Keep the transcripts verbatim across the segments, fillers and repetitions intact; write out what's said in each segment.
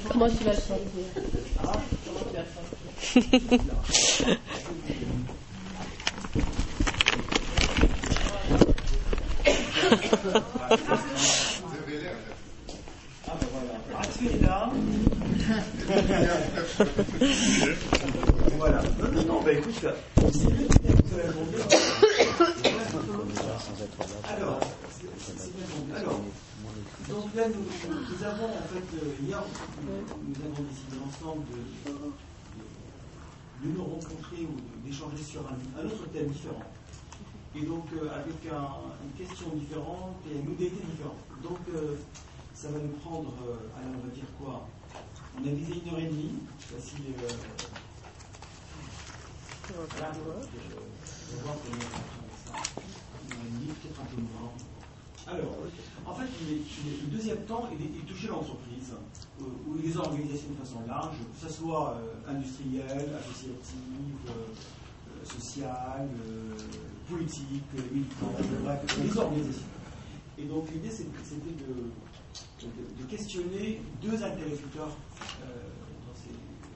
Comment tu vas le sentir? Ah, comment tu vas le sentir? Ah ben voilà, Axel est là. Voilà. Non, non, non, bah écoute, c'est bien, vous avez répondu. Alors, c'est bien répondu. Alors, donc là, nous, nous avons en fait, euh, hier, nous, nous avons décidé ensemble de, de, de nous rencontrer ou d'échanger sur un, un autre thème différent. Et donc, euh, avec un, une question différente et une modalité différente. Donc, euh, ça va nous prendre, euh, alors on va dire quoi? On a visé une heure et demie. Voici. Euh, voilà, on va voir comment on va ça. Une heure et demie, peut-être un peu moins. Alors, en fait, il est, il est, le deuxième temps, il est, il est touché l'entreprise, euh, ou les organisations de façon large, que ce soit euh, industrielle, associative, euh, sociale, euh, politique, militante, bref, les organisations. Et donc l'idée c'était de, de, de questionner deux interlocuteurs euh, dans, ces,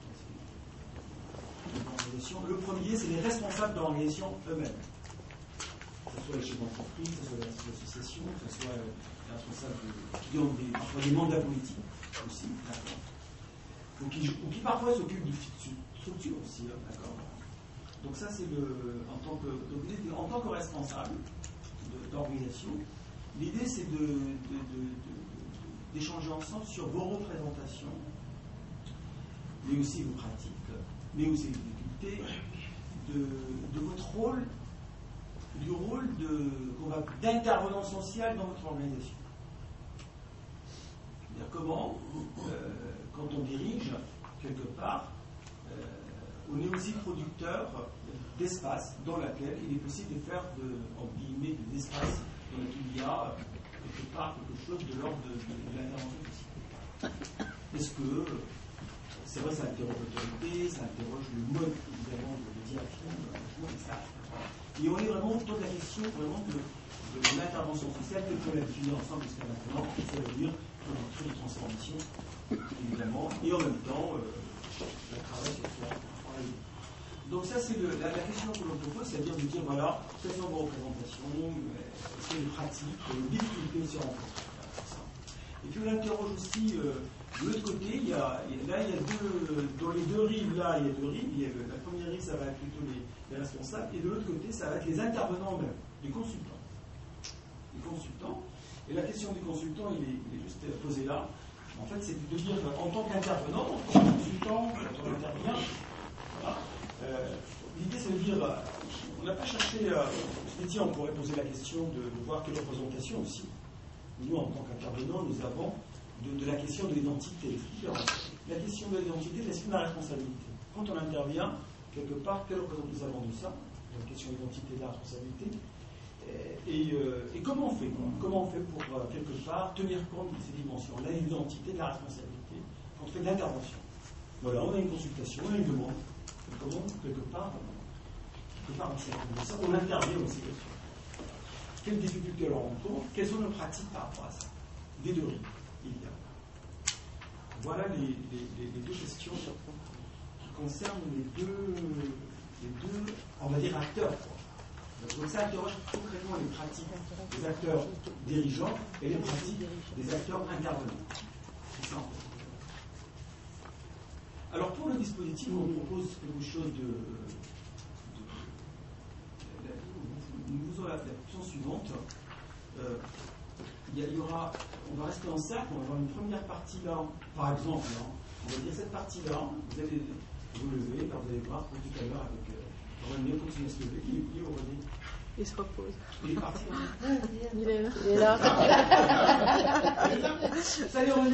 dans ces organisations. Le premier, c'est les responsables de l'organisation eux-mêmes. Que ce soit les chefs d'entreprise, que ce soit les associations, que ce soit les responsables de, qui ont des, parfois des mandats politiques aussi, d'accord. Ou qui, ou qui parfois s'occupent de structures aussi, hein, d'accord. Donc ça c'est le en tant que donc, en tant que responsable d'organisation, l'idée c'est de, de, de, de, d'échanger ensemble sur vos représentations, mais aussi vos pratiques, mais aussi les difficultés, de, de votre rôle, du rôle de, qu'on va, d'intervenant social dans votre organisation. C'est-à-dire comment, euh, quand on dirige quelque part, euh, on est aussi producteur d'espace dans lequel il est possible de faire de, en guillemets, des espaces dans lesquels il y a quelque part quelque chose de l'ordre de, de, de l'intervention possible. Est-ce que, c'est vrai, ça interroge l'autorité, ça interroge le mode, évidemment, de direction, et cetera. Et on est vraiment autour de la question vraiment de, de, de l'intervention sociale telle qu'on l'a définie ensemble jusqu'à maintenant, ça veut dire production de transformation, évidemment, et en même temps, euh, le travail social. Donc ça c'est le, la, la question que l'on propose, c'est-à-dire de dire voilà, quelles sont vos représentations, est-ce qu'il y a des pratiques, des difficultés sur rencontre. Et puis on interroge aussi euh, de l'autre côté, il y a, là il y a deux, dans les deux rives, là il y a deux rives, il y a, la première rive ça va être plutôt les, les responsables, et de l'autre côté ça va être les intervenants eux-mêmes, les consultants. Les consultants, et la question du consultant il est, il est juste posée là. En fait c'est de dire en tant qu'intervenant, en tant que consultant, quand on intervient, voilà, Euh, l'idée c'est de dire, on n'a pas cherché, euh, je dit, on pourrait poser la question de, de voir quelle représentation aussi. Nous, en tant qu'intervenants, nous avons de, de la question de l'identité. La question de l'identité, la question de la responsabilité. Quand on intervient, quelque part, quelle représentation nous avons de ça, la question de l'identité et de la responsabilité, et, euh, et comment on fait quoi Comment on fait pour, euh, quelque part, tenir compte de ces dimensions, l'identité et de la responsabilité, quand on fait de l'intervention. Voilà, on a une consultation, on a une demande. Comment, quelque part, quelque part on, ça, on intervient aussi là-dessus. Quelles difficultés on rencontre, quelles sont nos pratiques par rapport à ça? Des deux rives, évidemment. Voilà les, les, les, les deux questions qui concernent les deux, les deux on va dire, acteurs. Quoi. Donc ça interroge concrètement les pratiques des acteurs dirigeants et les pratiques des acteurs intervenants. C'est ça en fait. Alors pour le dispositif, on propose quelque chose de... de, de nous faisons la question suivante. Euh, il, y a, il y aura, on va rester en cercle, on va avoir une première partie là, par exemple, là, on va dire cette partie-là, vous allez vous lever, là, vous allez voir, comme tout à l'heure, avec euh, René, continuez à se lever, il est où René? Il se repose. Il est parti. Il est là. Il est là. Salut René.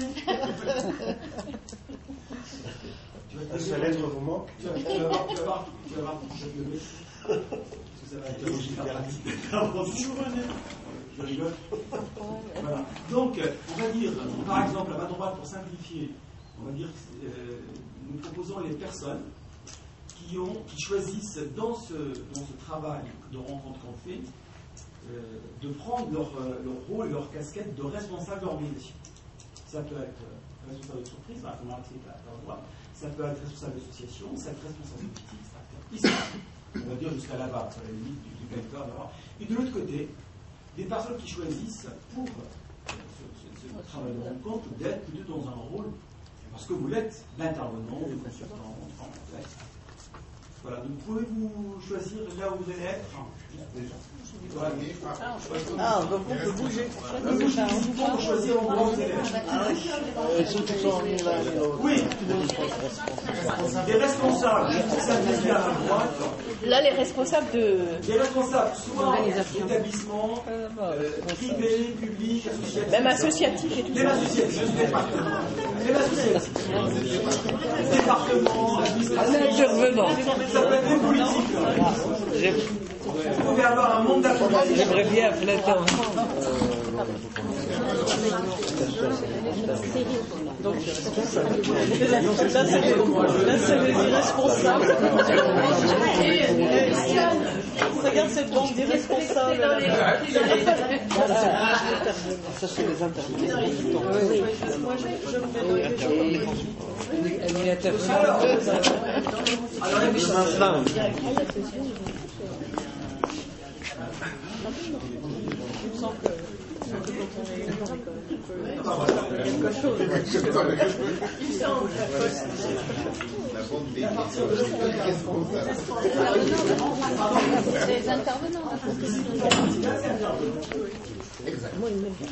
Sa lettre vous manque. Tu vas voir, tu vas voir, tu vas voir, tu vas lever. Parce que ça va interroger ta pratique. Bonjour René. Je rigole. Voilà. Donc, on va dire, par exemple, à ma droite, pour simplifier, on va dire, euh, nous proposons les personnes qui ont, qui choisissent dans ce, dans ce travail de rencontre qu'on fait, euh, de prendre leur, leur rôle, leur casquette de responsable d'organisation. Ça peut être responsable d'entreprise, informatique, à droite. Ça peut être responsable d'association, ça peut être responsable politique, ici, on va dire jusqu'à là-bas, sur la limite du, du quelqu'un là-bas. Et de l'autre côté, des personnes qui choisissent pour euh, ce, ce, ce travail de rencontre d'être plutôt dans un rôle, parce que vous l'êtes, d'intervenant, de consultant, enfin, voilà, donc pouvez-vous choisir là où vous allez être. Ah, donc on peut bouger. On peut choisir où vous allez être. Ah oui. Ceux qui sont mis là, oui. Les responsables, responsables qui à droite. Là, les responsables de. Les responsables, soit d'établissements euh, privés, publics, associatifs. Même associatifs et tout ça. Même associatifs, départements. Même associatifs. Départements, administratifs. Intervenants. Ça peut être même politique. Vous pouvez avoir un monde d'accompagnement. J'aimerais bien plein temps. Donc, là, c'est des irresponsables. Regarde cette bande d'irresponsables. ça c'est les intervenants. Oui. Moi, je, je me fais elle est intervenante. Alors, alors Je sens que quand on est quand on est quelque chose. Il semble les intervenants. Exactement.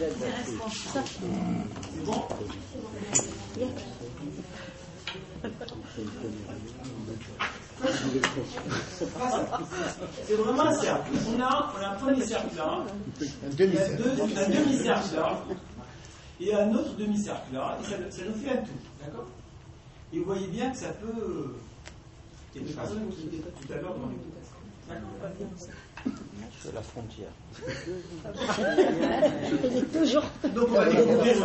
c'est vraiment un cercle. On a, on a un premier cercle là, un demi-cercle là, et un autre demi-cercle là, et ça, ça nous fait un tout, d'accord? Et vous voyez bien que ça peut. Il y a des personnes qui étaient tout à l'heure dans les deux. D'accord? C'est la frontière. Toujours. Donc on va découvrir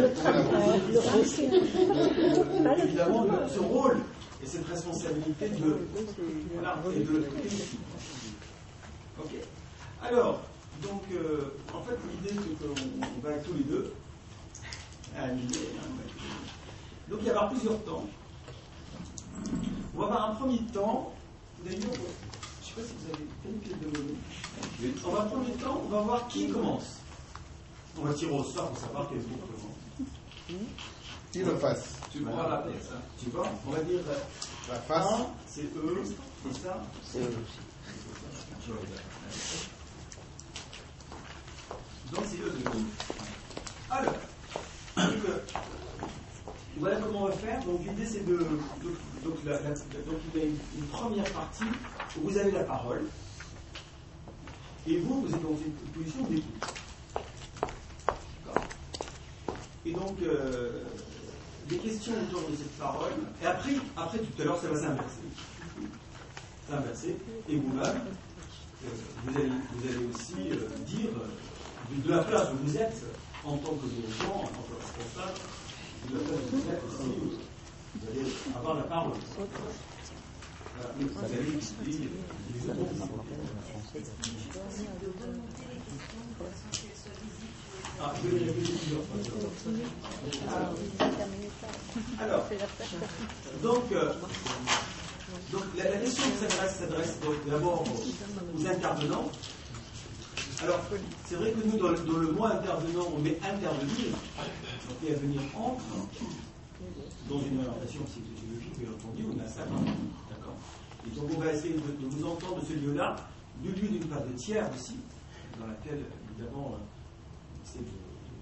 évidemment ce rôle et cette responsabilité de. Voilà, et de l'autre côté. Ok. Alors, donc, euh, en fait, l'idée c'est qu'on va tous les deux. À l'idée, hein, donc il va y avoir plusieurs temps. On va avoir un premier temps. D'ailleurs, je ne sais pas si vous avez fait une pièce de monnaie. On va un premier temps, on va voir qui commence. On va tirer au sort pour savoir quel groupe commence. Qui le fasse? Tu vois la pièce, hein. Tu vois? On va dire La face. un, c'est eux, c'est ça. C'est eux aussi. Donc c'est eux deux. Alors, donc, euh, voilà comment on va faire. Donc l'idée c'est de. Donc, donc, la, la, donc il y a une, une première partie où vous avez la parole. Et vous, vous êtes dans une position d'écoute. D'accord. Et donc, euh, des questions autour de cette parole. Et après, après tout à l'heure, ça va s'inverser. S'inverser. Et vous-même, euh, vous, allez, vous allez aussi euh, dire de, de la place où vous êtes en tant que dirigeant, en tant que responsable, de la place où vous êtes aussi, vous allez avoir la parole. Voilà. Mais vous allez expliquer les autres. Ah, je vais répéter plusieurs fois. Alors, donc, euh, donc la, la question qui s'adresse s'adresse d'abord aux, aux intervenants. Alors, c'est vrai que nous, dans le, dans le mot intervenant, on met intervenir, donc et à venir entre, dans une orientation psychologique, bien entendu, on a ça, d'accord. Et donc, on va essayer de, de vous entendre de ce lieu-là, du lieu d'une place de tiers aussi, dans laquelle, évidemment, c'est de,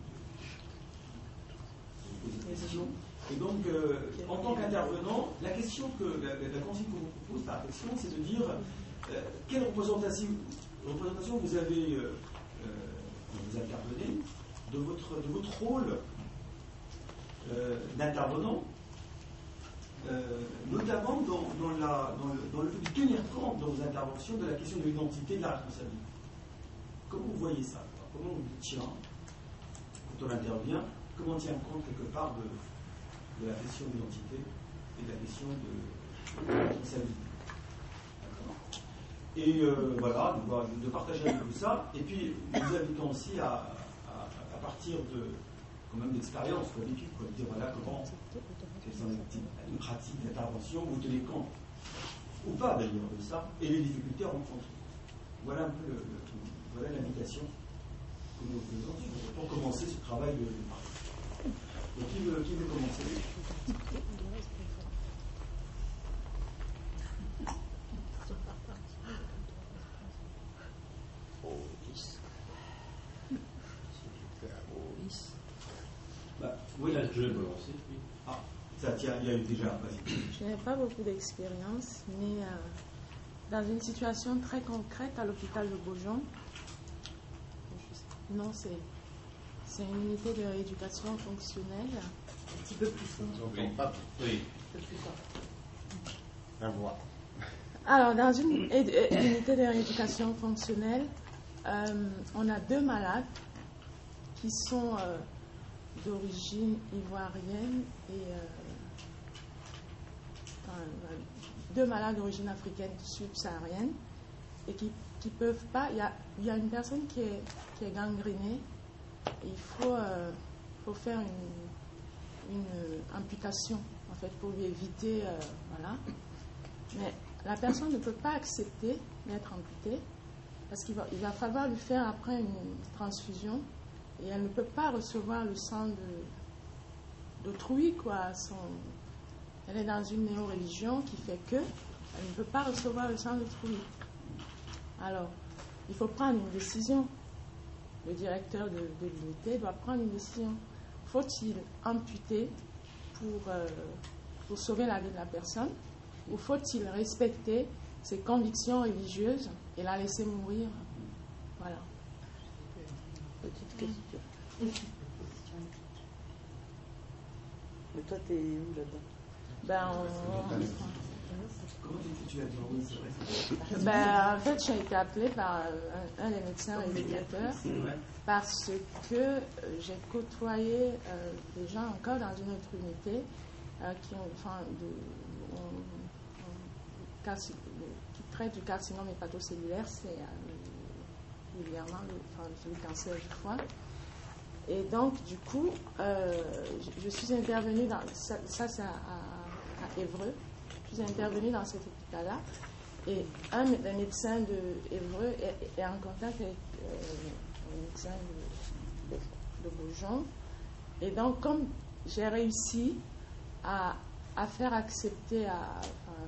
de, de poser des questions. Et donc, euh, en tant qu'intervenant, la question que la, la, la consigne qu'on vous propose par question, c'est de dire euh, quelle représentation, représentation vous avez, euh, euh, quand vous intervenez, de votre, de votre rôle euh, d'intervenant, euh, notamment dans, dans, la, dans, le, dans le fait de tenir compte dans vos interventions de la question de l'identité et de la responsabilité. Comment vous voyez ça? Comment on tient, quand on intervient, comment on tient compte quelque part de de la question de l'identité et de la question de, de la responsabilité. Et euh, voilà, de, de partager un peu tout ça, et puis nous invitons aussi à, à, à partir de, quand même d'expérience, quoi, d'études, quoi, de dire voilà comment, quelles sont les, les pratiques d'intervention, vous tenez compte, ou pas d'ailleurs, de ça, et les difficultés rencontrées. Voilà un peu le, le, voilà l'invitation que nous faisons pour commencer ce travail de démarche. Donc qui veut, qui veut commencer? Bah, oui, là, je vais commencer. Ah, ça tient, il y a eu déjà. Vas-y. Je n'ai pas beaucoup d'expérience, mais euh, dans une situation très concrète à l'hôpital de Beaujon, non, c'est, c'est une unité de rééducation fonctionnelle. Un petit peu plus fort. Oui. Pas Oui. Un peu plus fort. la voix. Alors, dans une, une unité de rééducation fonctionnelle, euh, on a deux malades qui sont euh, d'origine ivoirienne et euh, enfin, deux malades d'origine africaine subsaharienne et qui ne peuvent pas. Il y a, il y a une personne qui est, qui est gangrénée et il faut, euh, faut faire une, une amputation en fait pour lui éviter. Euh, voilà. Mais la personne ne peut pas accepter d'être amputée parce qu'il va, il va falloir lui faire après une transfusion et elle ne peut pas recevoir le sang de, d'autrui, quoi. Son, elle est dans une néo-religion qui fait que elle ne peut pas recevoir le sang d'autrui. Alors, il faut prendre une décision. Le directeur de, de l'unité doit prendre une décision. Faut-il amputer pour, euh, pour sauver la vie de la personne? Ou faut-il respecter ses convictions religieuses et la laisser mourir? Voilà. Petite question. Mais toi, t'es où là-dedans? Ben, on- Comment tu, tu as dit oui, c'est vrai, c'est ben, en fait, j'ai été appelée par un, un des médecins rééducateurs vrai. parce que euh, j'ai côtoyé euh, des gens encore dans une autre unité euh, qui ont, enfin, de, on- on- carci- qui traitent du carcinome hépatocellulaire, c'est euh, régulièrement le, enfin, le cancer du foie. Et donc, du coup, euh, je, je suis intervenue dans ça, ça c'est à, à, à Évreux. Je suis intervenue dans cet hôpital-là. Et un des médecins de Évreux est, est en contact avec euh, un médecin de, de Beaujon. Et donc, comme j'ai réussi à, à faire accepter à, enfin,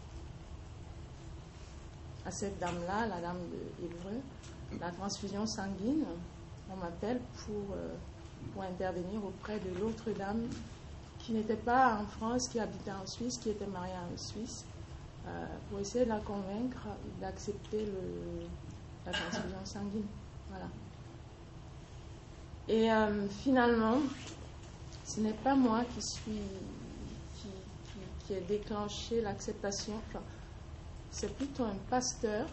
à cette dame-là, la dame de Évreux, la transfusion sanguine, on m'appelle pour, euh, pour intervenir auprès de l'autre dame qui n'était pas en France, qui habitait en Suisse, qui était mariée à un Suisse, euh, pour essayer de la convaincre d'accepter le, la transfusion sanguine. Voilà. Et euh, finalement, ce n'est pas moi qui suis qui, qui, qui ai déclenché l'acceptation. Enfin, c'est plutôt un pasteur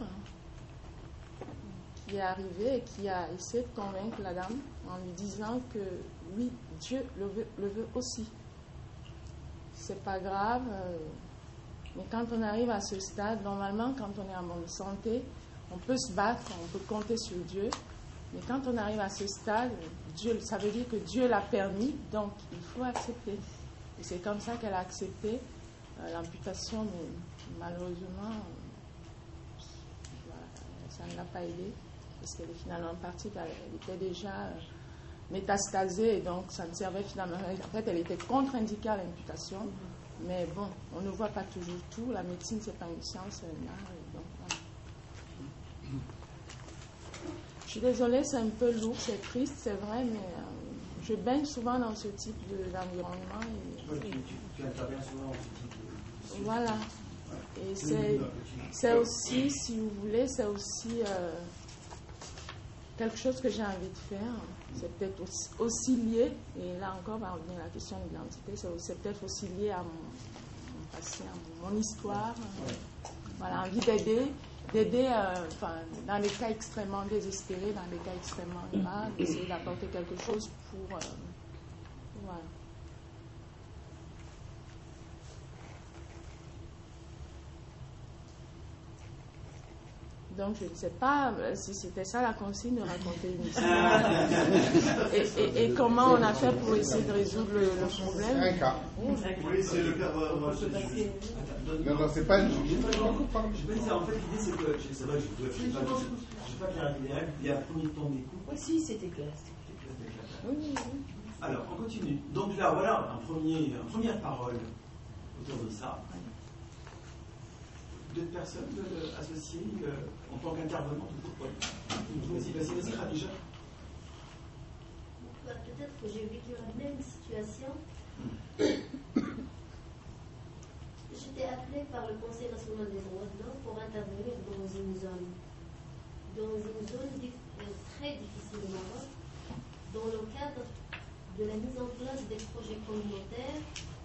qui est arrivé et qui a essayé de convaincre la dame en lui disant que oui, Dieu le veut, le veut aussi. C'est pas grave, euh, mais quand on arrive à ce stade, normalement, quand on est en bonne santé, on peut se battre, on peut compter sur Dieu, mais quand on arrive à ce stade, Dieu, ça veut dire que Dieu l'a permis, donc il faut accepter. Et c'est comme ça qu'elle a accepté euh, l'amputation, mais malheureusement, euh, voilà, ça ne l'a pas aidée, parce qu'elle est finalement partie, elle était déjà euh, métastasée, et donc ça ne servait finalement. En fait, elle était contre-indiquée à l'amputation, mais bon, on ne voit pas toujours tout. La médecine, c'est pas une science, un art, et donc voilà. Je suis désolée, c'est un peu lourd, c'est triste, c'est vrai, mais euh, je baigne souvent dans ce type de, d'environnement. Et, Ouais, tu, tu, tu interviens souvent dans ce type de, de voilà. Et c'est, c'est aussi, si vous voulez, c'est aussi euh, quelque chose que j'ai envie de faire. C'est peut-être aussi, aussi lié, et là encore, on va revenir à la question de l'identité, c'est, c'est peut-être aussi lié à mon, mon passé, à mon, mon histoire. Voilà, envie d'aider, d'aider euh, enfin, dans les cas extrêmement désespérés, dans les cas extrêmement graves, d'essayer d'apporter quelque chose pour... Euh, voilà. Donc, je ne sais pas si c'était ça la consigne de raconter une histoire. et, et, et comment on a fait pour essayer de résoudre le, le problème. Un cas. Oui, c'est le cas. Moi, je Non, non, c'est pas une. Je peux dire, en fait, l'idée, c'est que. C'est vrai que je ne sais pas, pas clarifier les règles. Il y a un premier temps d'écoute. Oui, si, c'était clair. Oui, oui, oui. Alors, on continue. Donc là, voilà, un premier, une première parole autour de ça. D'autres personnes euh, associées euh, en tant qu'intervenantes au groupe. Vas-y, vas-y, vas-y, Khadija. Peut-être que j'ai vécu la même situation. J'étais appelée par le Conseil national des droits de l'homme pour intervenir dans une zone, dans une zone très difficile au Maroc, dans le cadre de la mise en place des projets communautaires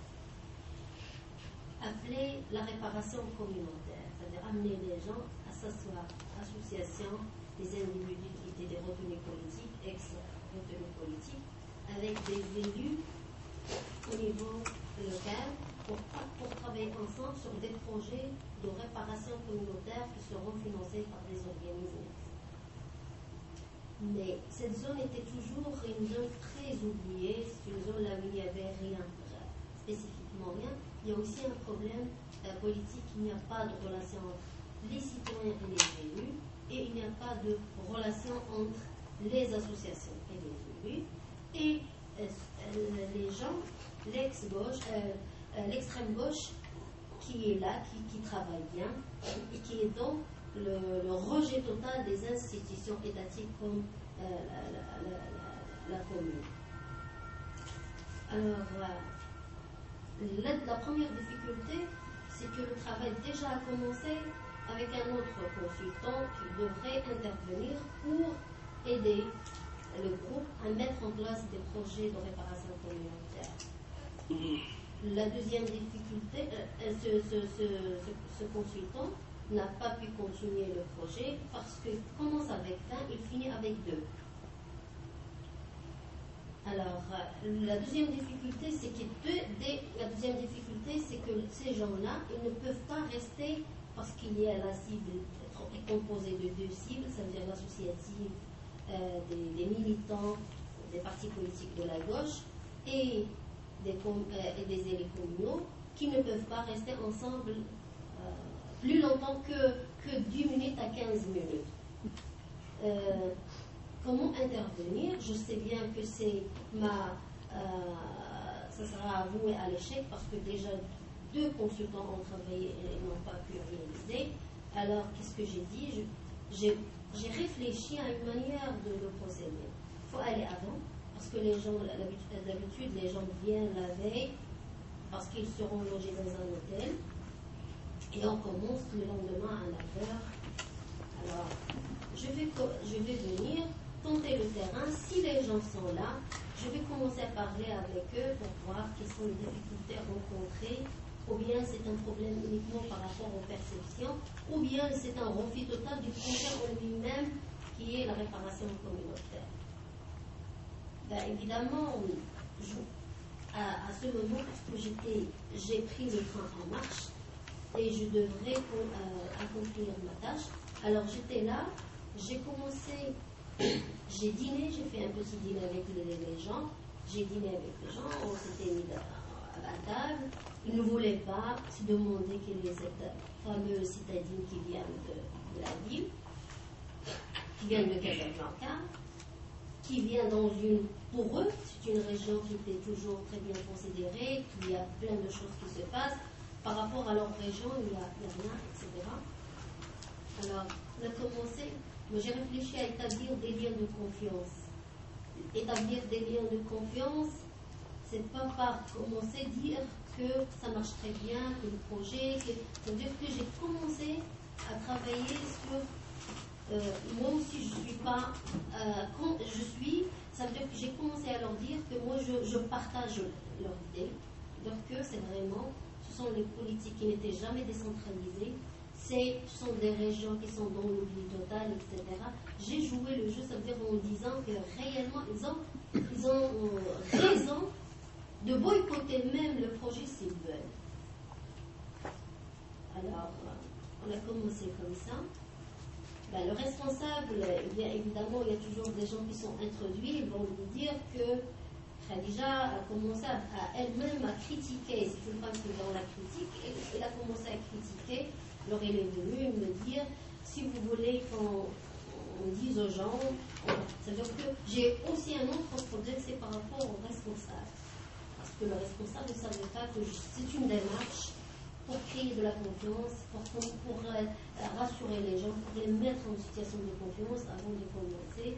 appelés la réparation communautaire, c'est-à-dire amener les gens à s'asseoir, associations, des individus qui étaient des retenus politiques, ex-retenus politiques, avec des élus au niveau local pour, pour travailler ensemble sur des projets de réparation communautaire qui seront financés par des organismes. Mais cette zone était toujours une zone très oubliée, c'est une zone là où il n'y avait rien, spécifiquement rien. Il y a aussi un problème euh, politique, il n'y a pas de relation entre les citoyens et les élus, et il n'y a pas de relation entre les associations et les élus. Et euh, euh, les gens, l'ex-gauche, euh, euh, l'extrême gauche, qui est là, qui, qui travaille bien, et qui est donc le, le rejet total des institutions étatiques comme euh, la, la, la, la, la commune. Alors, euh, la, la première difficulté, c'est que le travail déjà a commencé avec un autre consultant qui devrait intervenir pour aider le groupe à mettre en place des projets de réparation communautaire. La deuxième difficulté, euh, ce, ce, ce, ce, ce consultant n'a pas pu continuer le projet parce qu'il commence avec un, il finit avec deux. Alors, euh, la deuxième difficulté, c'est que deux, des, la deuxième difficulté, c'est que ces gens-là, ils ne peuvent pas rester parce qu'il y a la cible est composée de deux cibles, ça veut dire l'associative, euh, des, des militants, des partis politiques de la gauche et des, euh, et des élus communaux qui ne peuvent pas rester ensemble euh, plus longtemps que, que dix minutes à quinze minutes. Euh, comment intervenir? Je sais bien que c'est ma, euh, ça sera avoué à l'échec parce que déjà deux consultants ont travaillé et n'ont pas pu réaliser. Alors, qu'est-ce que j'ai dit? J'ai réfléchi à une manière de le procéder. Il faut aller avant, parce que les gens, d'habitude, les gens viennent la veille, parce qu'ils seront logés dans un hôtel, et on commence le lendemain à neuf heures. Alors, je vais, je vais venir tenter le terrain. Si les gens sont là, je vais commencer à parler avec eux pour voir quelles sont les difficultés rencontrées, ou bien c'est un problème uniquement par rapport aux perceptions, ou bien c'est un refus total du projet en lui-même qui est la réparation communautaire. Ben, évidemment, je, à, à ce moment, parce que j'ai pris le train en marche et je devrais euh, accomplir ma tâche, alors j'étais là, j'ai commencé, j'ai dîné, j'ai fait un petit dîner avec les, les gens, j'ai dîné avec les gens, on s'était mis à, à la table. Ils ne voulaient pas se demander quels les fameux citadins qui viennent de, de la ville, qui viennent de Casablanca, qui viennent dans une, pour eux, c'est une région qui était toujours très bien considérée, qu'il y a plein de choses qui se passent. Par rapport à leur région, il n'y a, a rien, et cetera. Alors, on a commencé, moi j'ai réfléchi à établir des liens de confiance. Établir des liens de confiance, c'est pas par commencer à dire que ça marche très bien, que le projet, que, ça veut dire que j'ai commencé à travailler sur euh, moi aussi je suis pas euh, quand je suis, ça veut dire que j'ai commencé à leur dire que moi je, je partage leur idée, donc que c'est vraiment, ce sont les politiques qui n'étaient jamais décentralisées, c'est, ce sont des régions qui sont dans l'oubli total, et cetera. J'ai joué le jeu, ça veut dire en disant que réellement ils ont, ils ont euh, raison de boycotter même le projet s'ils veulent. Alors, on a commencé comme ça. ben, le responsable, bien évidemment, il y a toujours des gens qui sont introduits, ils vont lui dire que Khadija a commencé à, à elle-même à critiquer. C'est une femme qui est dans la critique, et elle a commencé à critiquer. Alors elle est venue me dire, si vous voulez qu'on on dise aux gens, c'est-à-dire que j'ai aussi un autre problème, c'est par rapport au responsable. Parce que le responsable ne savait pas que c'est une démarche pour créer de la confiance, pour, pour euh, rassurer les gens, pour les mettre en situation de confiance avant de commencer.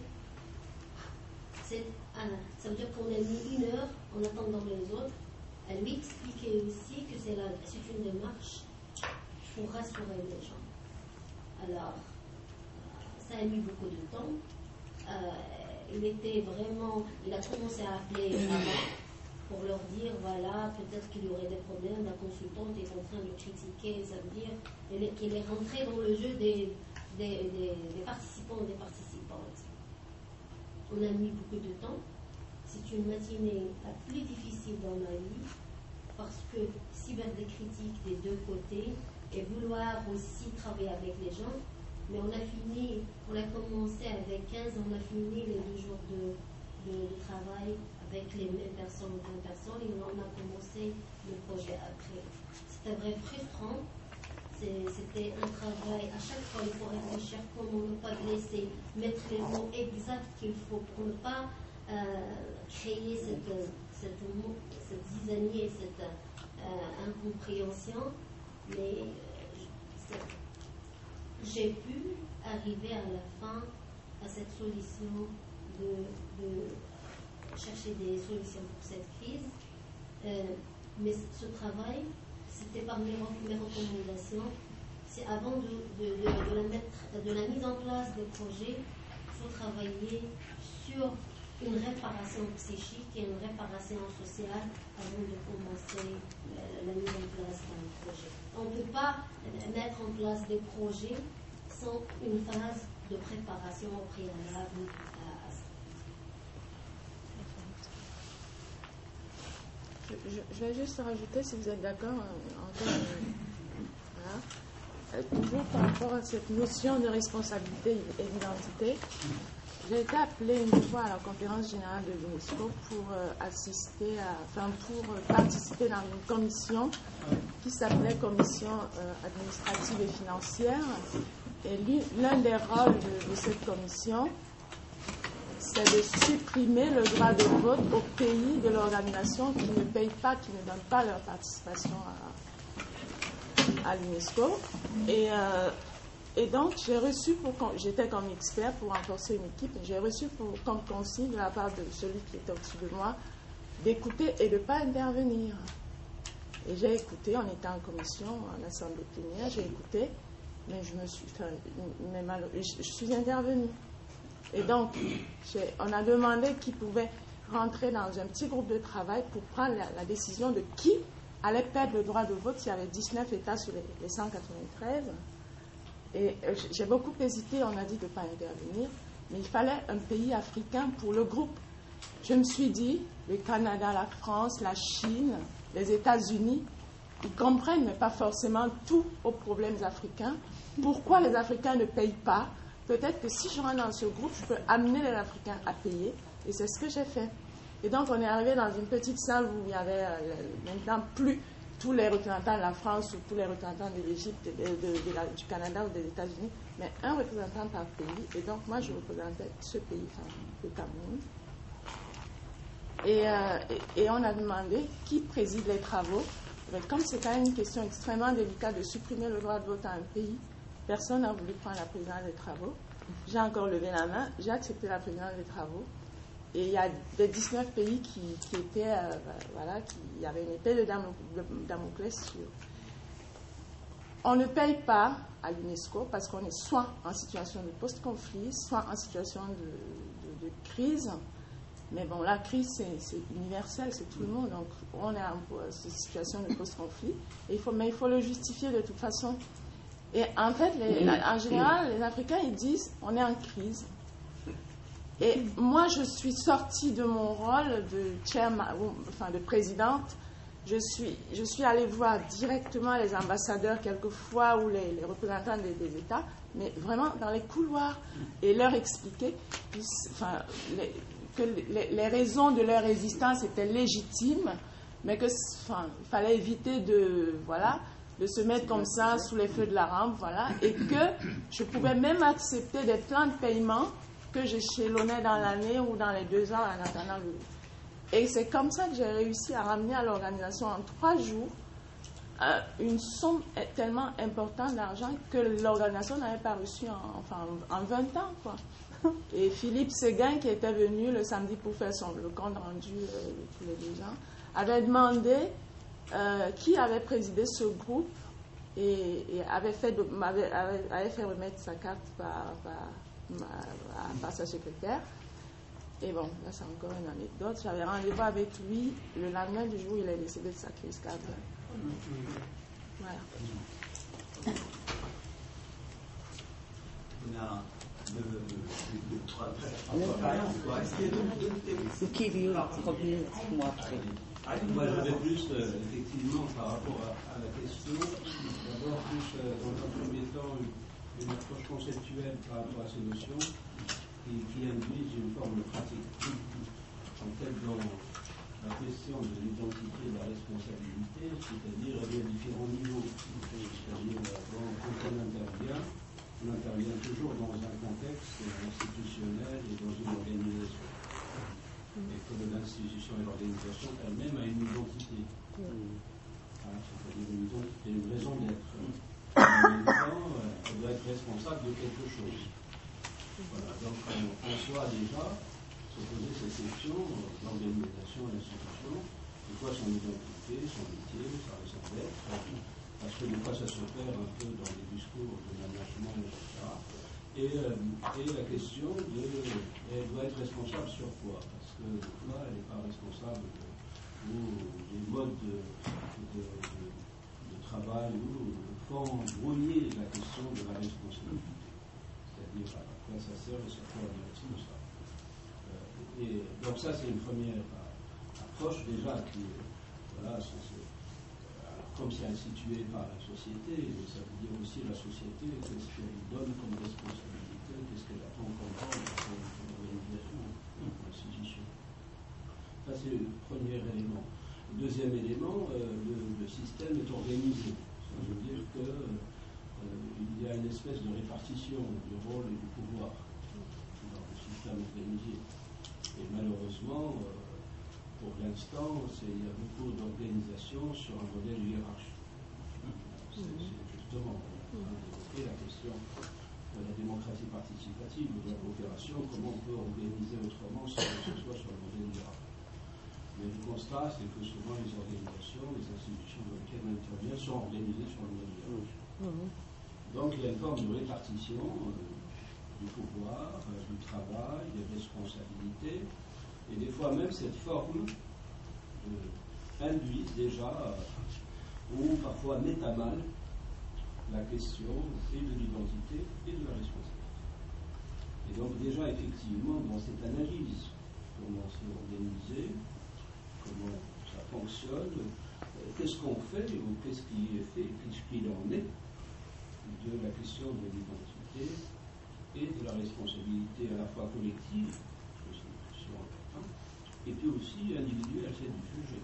C'est, ah, ça veut dire qu'on a mis une heure en attendant les autres. Elle lui expliquait aussi que c'est, la, c'est une démarche pour rassurer les gens. Alors, ça a mis beaucoup de temps. Euh, il était vraiment, il a commencé à appeler avant pour leur dire, voilà, peut-être qu'il y aurait des problèmes, la consultante est en train de critiquer, ça veut dire qu'il est rentré dans le jeu des, des, des, des participants et des participantes. On a mis beaucoup de temps. C'est une matinée la plus difficile dans ma vie, parce que subir des critiques des deux côtés et vouloir aussi travailler avec les gens. Mais on a fini, on a commencé avec quinze, on a fini les deux jours de, de, de travail avec les mêmes personnes, vingt personnes, et on a commencé le projet après. C'était vraiment frustrant. C'est, c'était un travail, à chaque fois il faut réfléchir comment ne pas laisser, mettre les mots exacts qu'il faut pour ne pas euh, créer cette, cette, cette zizanie et cette euh, incompréhension. Mais euh, j'ai pu arriver à la fin à cette solution de, de chercher des solutions pour cette crise. Euh, mais ce travail, c'était parmi mes recommandations. C'est avant de, de, de, de, la mettre, de la mise en place des projets, il faut travailler sur une réparation psychique et une réparation sociale avant de commencer la, la mise en place d'un projet. On ne peut pas mettre en place des projets sans une phase de préparation au préalable à ça. Je, je, je vais juste rajouter, si vous êtes d'accord, encore, voilà. Toujours par rapport à cette notion de responsabilité et d'identité. J'ai été appelée une fois à la conférence générale de l'UNESCO pour euh, assister à, enfin pour euh, participer dans une commission qui s'appelait Commission euh, administrative et financière. Et lui, l'un des rôles de, de cette commission, c'est de supprimer le droit de vote aux pays de l'organisation qui ne payent pas, qui ne donnent pas leur participation à, à l'UNESCO. Et, euh, et donc, j'ai reçu, pour, j'étais comme expert pour renforcer une équipe, j'ai reçu pour, comme consigne de la part de celui qui était au-dessus de moi, d'écouter et de ne pas intervenir. Et j'ai écouté, on était en commission, en assemblée plénière, j'ai écouté, mais je me suis, enfin, mais mal, je, je suis intervenue. Et donc, on a demandé qui pouvait rentrer dans un petit groupe de travail pour prendre la, la décision de qui allait perdre le droit de vote s'il y avait dix-neuf États sur les, les cent quatre-vingt-treize. Et j'ai beaucoup hésité, on a dit de ne pas intervenir, mais il fallait un pays africain pour le groupe. Je me suis dit, le Canada, la France, la Chine, les États-Unis, ils comprennent, mais pas forcément tout aux problèmes africains. Pourquoi les Africains ne payent pas? Peut-être que si je rentre dans ce groupe, je peux amener les Africains à payer. Et c'est ce que j'ai fait. Et donc, on est arrivé dans une petite salle où il y avait euh, maintenant plus tous les représentants de la France ou tous les représentants de l'Égypte, de, de, de la, du Canada ou des États-Unis, mais un représentant par pays. Et donc, moi, je représentais ce pays, enfin, le Cameroun. Et, euh, et, et on a demandé qui préside les travaux. Mais comme c'est quand même une question extrêmement délicate de supprimer le droit de vote à un pays, personne n'a voulu prendre la présidence des travaux. J'ai encore levé la main, j'ai accepté la présidence des travaux. Et il y a des dix-neuf pays qui, qui étaient, euh, voilà, qui, il y avait une épée de Damoclès sur. On ne paye pas à l'UNESCO parce qu'on est soit en situation de post-conflit, soit en situation de, de, de crise. Mais bon, la crise, c'est, c'est universel, c'est tout le monde. Donc, on est en situation de post-conflit. Et il faut, mais il faut le justifier de toute façon. Et en fait, les, en général, les Africains, ils disent on est en crise. Et moi, je suis sortie de mon rôle de chairman, enfin de présidente je suis, je suis allée voir directement les ambassadeurs quelquefois ou les, les représentants des, des États, mais vraiment dans les couloirs, et leur expliquer puis, enfin, les, que les, les raisons de leur résistance étaient légitimes, mais que, enfin, il fallait éviter de, voilà, de se mettre comme ça sous les feux de la rampe, voilà, et que je pouvais même accepter des plans de paiement que j'échelonnais dans l'année ou dans les deux ans en attendant le... Et c'est comme ça que j'ai réussi à ramener à l'organisation en trois jours euh, une somme tellement importante d'argent que l'organisation n'avait pas reçu en, enfin, en vingt ans, quoi. Et Philippe Séguin, qui était venu le samedi pour faire son, le compte rendu euh, tous les deux ans, avait demandé euh, qui avait présidé ce groupe et, et avait, fait de, m'avait, avait, avait fait remettre sa carte par, par, par, par sa secrétaire. Et bon, là c'est encore une anecdote. J'avais rendez-vous avec lui le lendemain du jour où il est décédé de sa crise cardiaque. Voilà. On a deux, deux, trois, trois. Est-ce qu'il y a deux Qui vit revenu moi après. Moi, j'avais plus, euh, effectivement, par rapport à, à la question, d'abord plus, euh, dans un premier temps, une, une approche conceptuelle par rapport à ces notions qui, qui induisent une forme de pratique. En fait, dans la question de l'identité et de la responsabilité, c'est-à-dire il y a différents niveaux. C'est-à-dire, quand on intervient, on intervient toujours dans un contexte institutionnel et dans une organisation. Et que l'institution et l'organisation elle-même a une identité. Voilà, c'est-à-dire une identité, une raison d'être. En même temps, elle doit être responsable de quelque chose. Voilà, donc on, on soit déjà se poser ces questions, l'organisation, l'institution, c'est quoi son identité, son métier, sa raison d'être, parce que des fois ça se perd un peu dans les discours de management, et cetera. Et, euh, et la question de, elle doit être responsable sur quoi? Parce que là, elle n'est pas responsable de, ou des modes de, de, de, de travail ou font brouiller la question de la responsabilité. C'est-à-dire à quoi ça sert et sur quoi on est responsable. Euh, et donc ça, c'est une première approche déjà qui, voilà, c'est, c'est, comme c'est institué par la société, ça veut dire aussi la société, qu'est-ce qu'elle donne comme responsabilité, qu'est-ce qu'elle attend comme rôle dans l'organisation, dans l'institution. Ça, c'est le premier élément. Le deuxième élément, euh, le, le système est organisé. Ça veut dire qu'il euh, y a une espèce de répartition du rôle et du pouvoir dans le système organisé. Et malheureusement, euh, pour l'instant, c'est, il y a beaucoup d'organisations sur un modèle hiérarchique. C'est, c'est justement, on a évoqué la question de la démocratie participative ou de la coopération, comment on peut organiser autrement sans que ce soit sur le modèle hiérarchique. Mais le constat, c'est que souvent les organisations, les institutions dans lesquelles on intervient sont organisées sur le modèle hiérarchique. Donc il y a une forme de répartition euh, du pouvoir, euh, du travail, des responsabilités. Et des fois même cette forme euh, induit déjà euh, ou parfois met à mal la question et de l'identité et de la responsabilité. Et donc déjà effectivement dans cette analyse, comment c'est organisé, comment ça fonctionne, euh, qu'est-ce qu'on fait ou qu'est-ce qui est fait, qu'est-ce qu'il en est de la question de l'identité et de la responsabilité à la fois collective, et puis aussi individuel, c'est du sujet.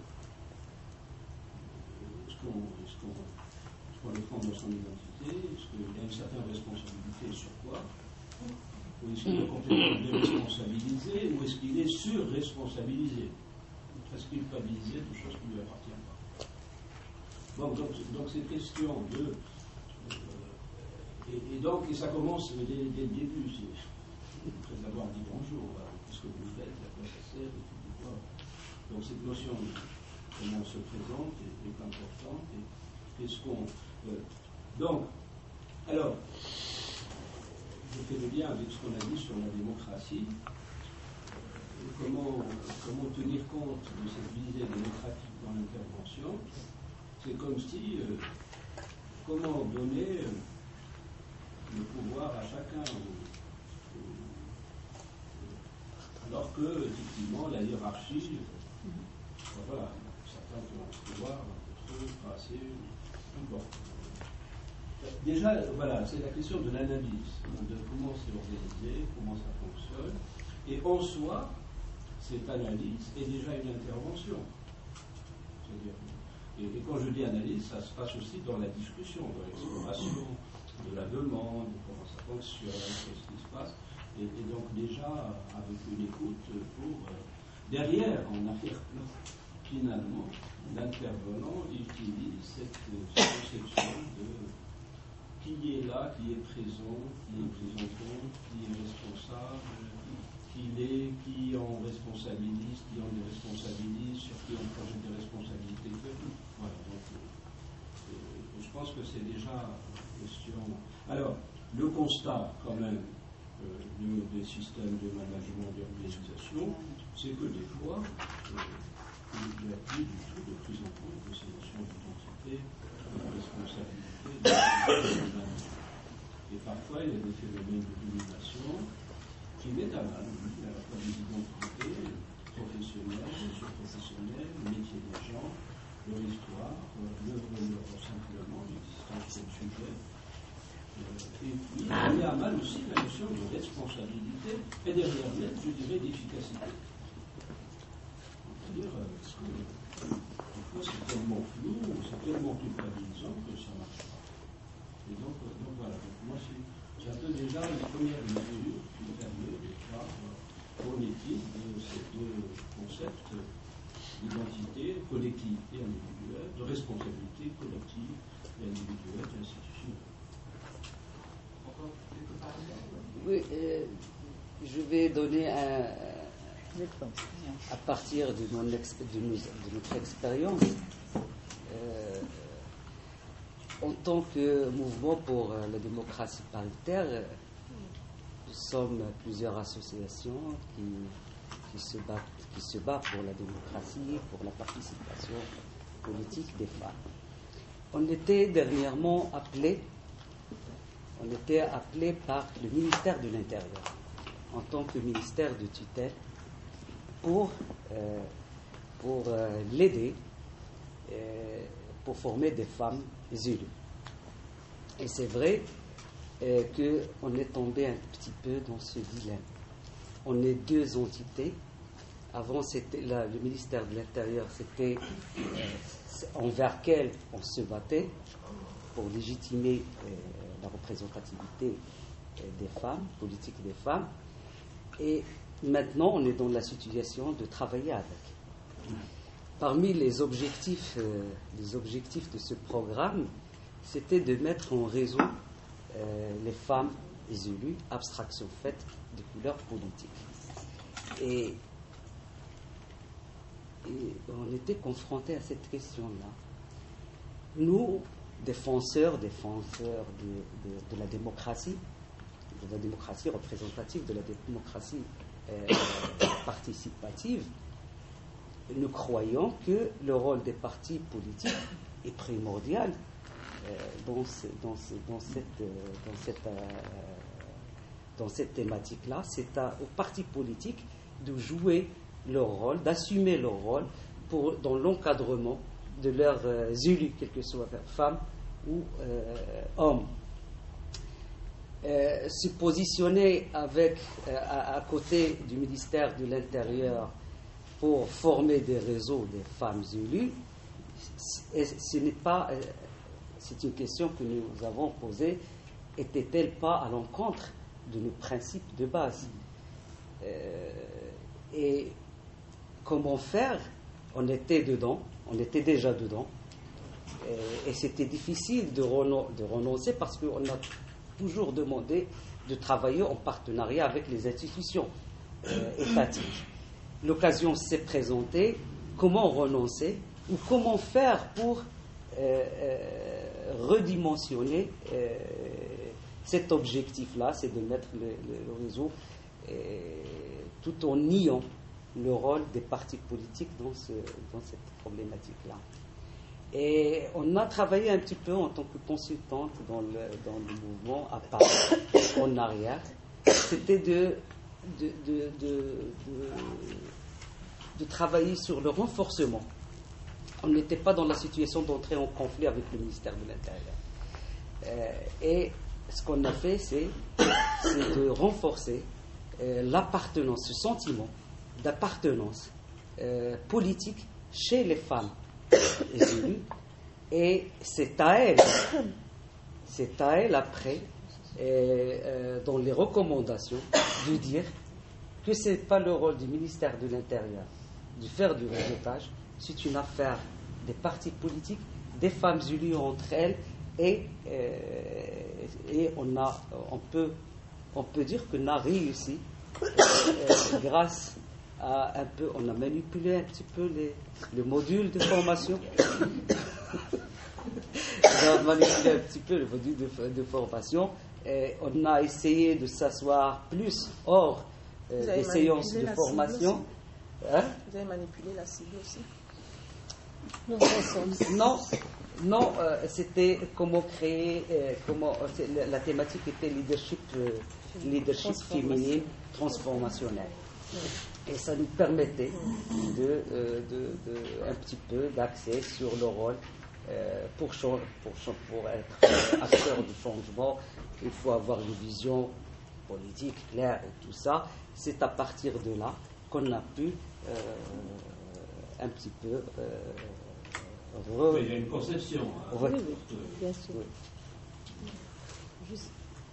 Est-ce qu'on, est-ce qu'on, est-ce qu'on le fonde dans son identité? Est-ce qu'il y a une certaine responsabilité sur quoi? Ou est-ce qu'il est complètement déresponsabilisé? Ou est-ce qu'il est sur-responsabilisé? Est-ce qu'il culpabilisé de choses qui ne lui appartiennent pas? Bon, donc, donc ces questions de... Euh, et, et donc, et ça commence dès, dès le début, c'est, après avoir dit bonjour, voilà, qu'est-ce que vous faites, à quoi ça sert, et tout. Donc cette notion de comment on se présente est, est importante. Et qu'est-ce qu'on. Euh, donc, alors, je fais le lien avec ce qu'on a dit sur la démocratie. Euh, comment, comment tenir compte de cette visée démocratique dans l'intervention? C'est comme si. Euh, comment donner euh, le pouvoir à chacun? Euh, alors que, effectivement, la hiérarchie. Voilà, certains qui ont le pouvoir passer. Bon. Déjà, voilà, c'est la question de l'analyse, de comment c'est organisé, comment ça fonctionne. Et en soi, cette analyse est déjà une intervention. C'est-à-dire, et, et quand je dis analyse, ça se passe aussi dans la discussion, dans l'exploration de la demande, de comment ça fonctionne, ce qui se passe. Et, et donc déjà, avec une écoute pour... Euh, derrière, en arrière-plan, finalement, l'intervenant utilise cette, cette conception de qui est là, qui est présent, qui est pris en compte, qui est responsable, qui l'est, qui en responsabilise, qui en déresponsabilise, sur qui on projette des responsabilités. Voilà, donc, euh, je pense que c'est déjà une question. Alors, le constat, quand même, euh, de, des systèmes de management d'organisation, c'est que des fois, euh, il n'y a plus du tout de prise en compte de ces notions d'identité, de responsabilité, de et parfois, il y a des phénomènes de domination qui mettent à mal, oui, à la fois des identités professionnelles, socio-professionnelles, le métier des gens, leur histoire, l'œuvre de leur simplement, l'existence comme sujet. Et puis, on met à mal aussi la notion de responsabilité et derrière même, je dirais, d'efficacité. C'est-à-dire, parce que parfois c'est tellement flou, c'est tellement culpabilisant que ça ne marche pas. Et donc, donc voilà, donc moi c'est un peu déjà une première mesure qui me permet de voir pour l'équipe de ces deux concepts d'identité collective et individuelle, de responsabilité collective et individuelle et institutionnelle. Oui, euh, je vais donner un, à partir de, mon exp, de, nos, de notre expérience, euh, en tant que mouvement pour la démocratie paritaire, nous sommes plusieurs associations qui, qui, se battent, qui se battent pour la démocratie, pour la participation politique des femmes. On était dernièrement appelés On était appelé par le ministère de l'Intérieur, en tant que ministère de tutelle, pour, euh, pour euh, l'aider, euh, pour former des femmes élues. Et c'est vrai euh, qu'on est tombé un petit peu dans ce dilemme. On est deux entités. Avant, c'était là, le ministère de l'Intérieur, c'était euh, envers quel on se battait pour légitimer euh, la représentativité des femmes, politique des femmes. Et maintenant, on est dans la situation de travailler avec. Parmi les objectifs, euh, les objectifs de ce programme, c'était de mettre en réseau euh, les femmes élues, abstraction faite de couleurs politiques. Et, et on était confrontés à cette question-là. Nous, défenseurs, défenseurs de, de, de la démocratie, de la démocratie représentative, de la démocratie euh, participative, nous croyons que le rôle des partis politiques est primordial euh, dans, ce, dans, ce, dans, cette, euh, dans, cette, euh, dans cette thématique-là. C'est à, aux partis politiques de jouer leur rôle, d'assumer leur rôle pour, dans l'encadrement de leurs euh, élus, quelles que soient femmes ou euh, hommes. Euh, se positionner avec, euh, à, à côté du ministère de l'Intérieur pour former des réseaux des femmes élues, ce n'est pas, euh, c'est une question que nous avons posée, était-elle pas à l'encontre de nos principes de base? euh, Et comment faire? On était dedans, on était déjà dedans, et, et c'était difficile de, renon- de renoncer parce qu'on a toujours demandé de travailler en partenariat avec les institutions euh, étatiques. L'occasion s'est présentée, comment renoncer ou comment faire pour euh, euh, redimensionner euh, cet objectif-là, c'est de mettre le, le, le réseau euh, tout en niant le rôle des partis politiques dans, ce, dans cette problématique-là. Et on a travaillé un petit peu en tant que consultante dans le, dans le mouvement à part, en arrière. C'était de, de, de, de, de, de travailler sur le renforcement on n'était pas dans la situation d'entrer en conflit avec le ministère de l'Intérieur. Euh, et ce qu'on a fait, c'est, c'est de renforcer euh, l'appartenance, ce sentiment d'appartenance euh, politique chez les femmes élues. Et c'est à elles, c'est à elles après, euh, euh, dans les recommandations, de dire que ce n'est pas le rôle du ministère de l'Intérieur de faire du réseautage, c'est une affaire des partis politiques, des femmes élues entre elles, et, euh, et on, a, on, peut, on peut dire qu'on a réussi euh, grâce à un peu, on a manipulé un petit peu les, le module de formation. On a manipulé un petit peu le module de, de formation. Et on a essayé de s'asseoir plus hors euh, des séances de formation. Hein? Vous avez manipulé la cible aussi? Non, non, euh, c'était comment créer, euh, comment la, la thématique était leadership, euh, leadership féminin transformationnel. Et ça nous permettait de, euh, de, de un petit peu d'accès sur le rôle euh, pour, pour, pour être acteur du changement. Il faut avoir une vision politique claire et tout ça. C'est à partir de là qu'on a pu euh, un petit peu euh, re... Il y a une conception. Hein. Oui, oui, bien sûr. Oui. Juste,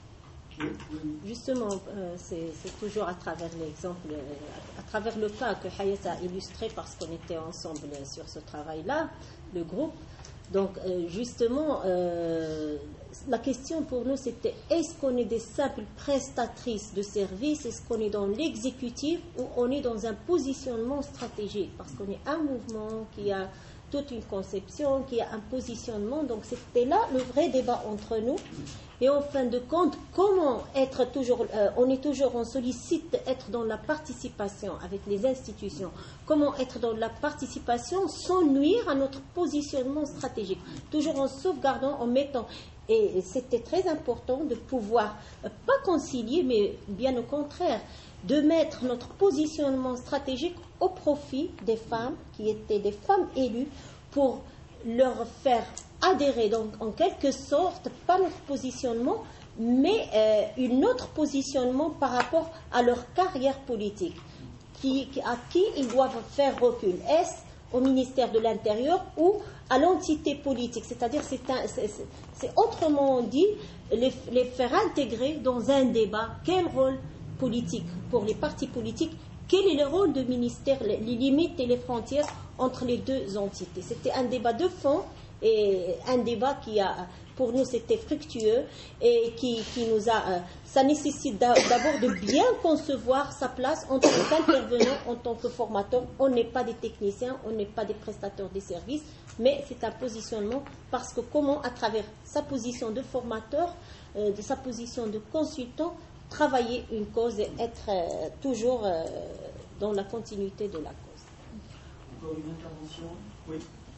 justement, euh, c'est, c'est toujours à travers l'exemple, euh, à, à travers le cas que Hayat a illustré parce qu'on était ensemble sur ce travail-là, le groupe. Donc, euh, justement, euh, la question pour nous, c'était est-ce qu'on est des simples prestatrices de services, est-ce qu'on est dans l'exécutif ou on est dans un positionnement stratégique? Parce qu'on est un mouvement qui a toute une conception, qui a un positionnement. Donc, c'était là le vrai débat entre nous. Et en fin de compte, comment être toujours, euh, on est toujours, on sollicite être dans la participation avec les institutions. Comment être dans la participation sans nuire à notre positionnement stratégique. Toujours en sauvegardant, en mettant. Et c'était très important de pouvoir, euh, pas concilier, mais bien au contraire, de mettre notre positionnement stratégique au profit des femmes qui étaient des femmes élues pour leur faire adhérer, donc en quelque sorte, pas notre positionnement, mais euh, une autre positionnement par rapport à leur carrière politique, qui, à qui ils doivent faire recul. Est-ce au ministère de l'Intérieur ou à l'entité politique? C'est-à-dire, c'est, un, c'est, c'est, c'est autrement dit, les, les faire intégrer dans un débat. Quel rôle politique pour les partis politiques? Quel est le rôle du ministère, les limites et les frontières entre les deux entités? C'était un débat de fond et un débat qui a, pour nous, c'était fructueux et qui, qui nous a. Ça nécessite d'abord de bien concevoir sa place en tant qu'intervenant, en tant que formateur. On n'est pas des techniciens, on n'est pas des prestateurs de services, mais c'est un positionnement parce que comment, à travers sa position de formateur, euh, de sa position de consultant, travailler une cause et être euh, toujours euh, dans la continuité de la cause. Encore une intervention? Oui.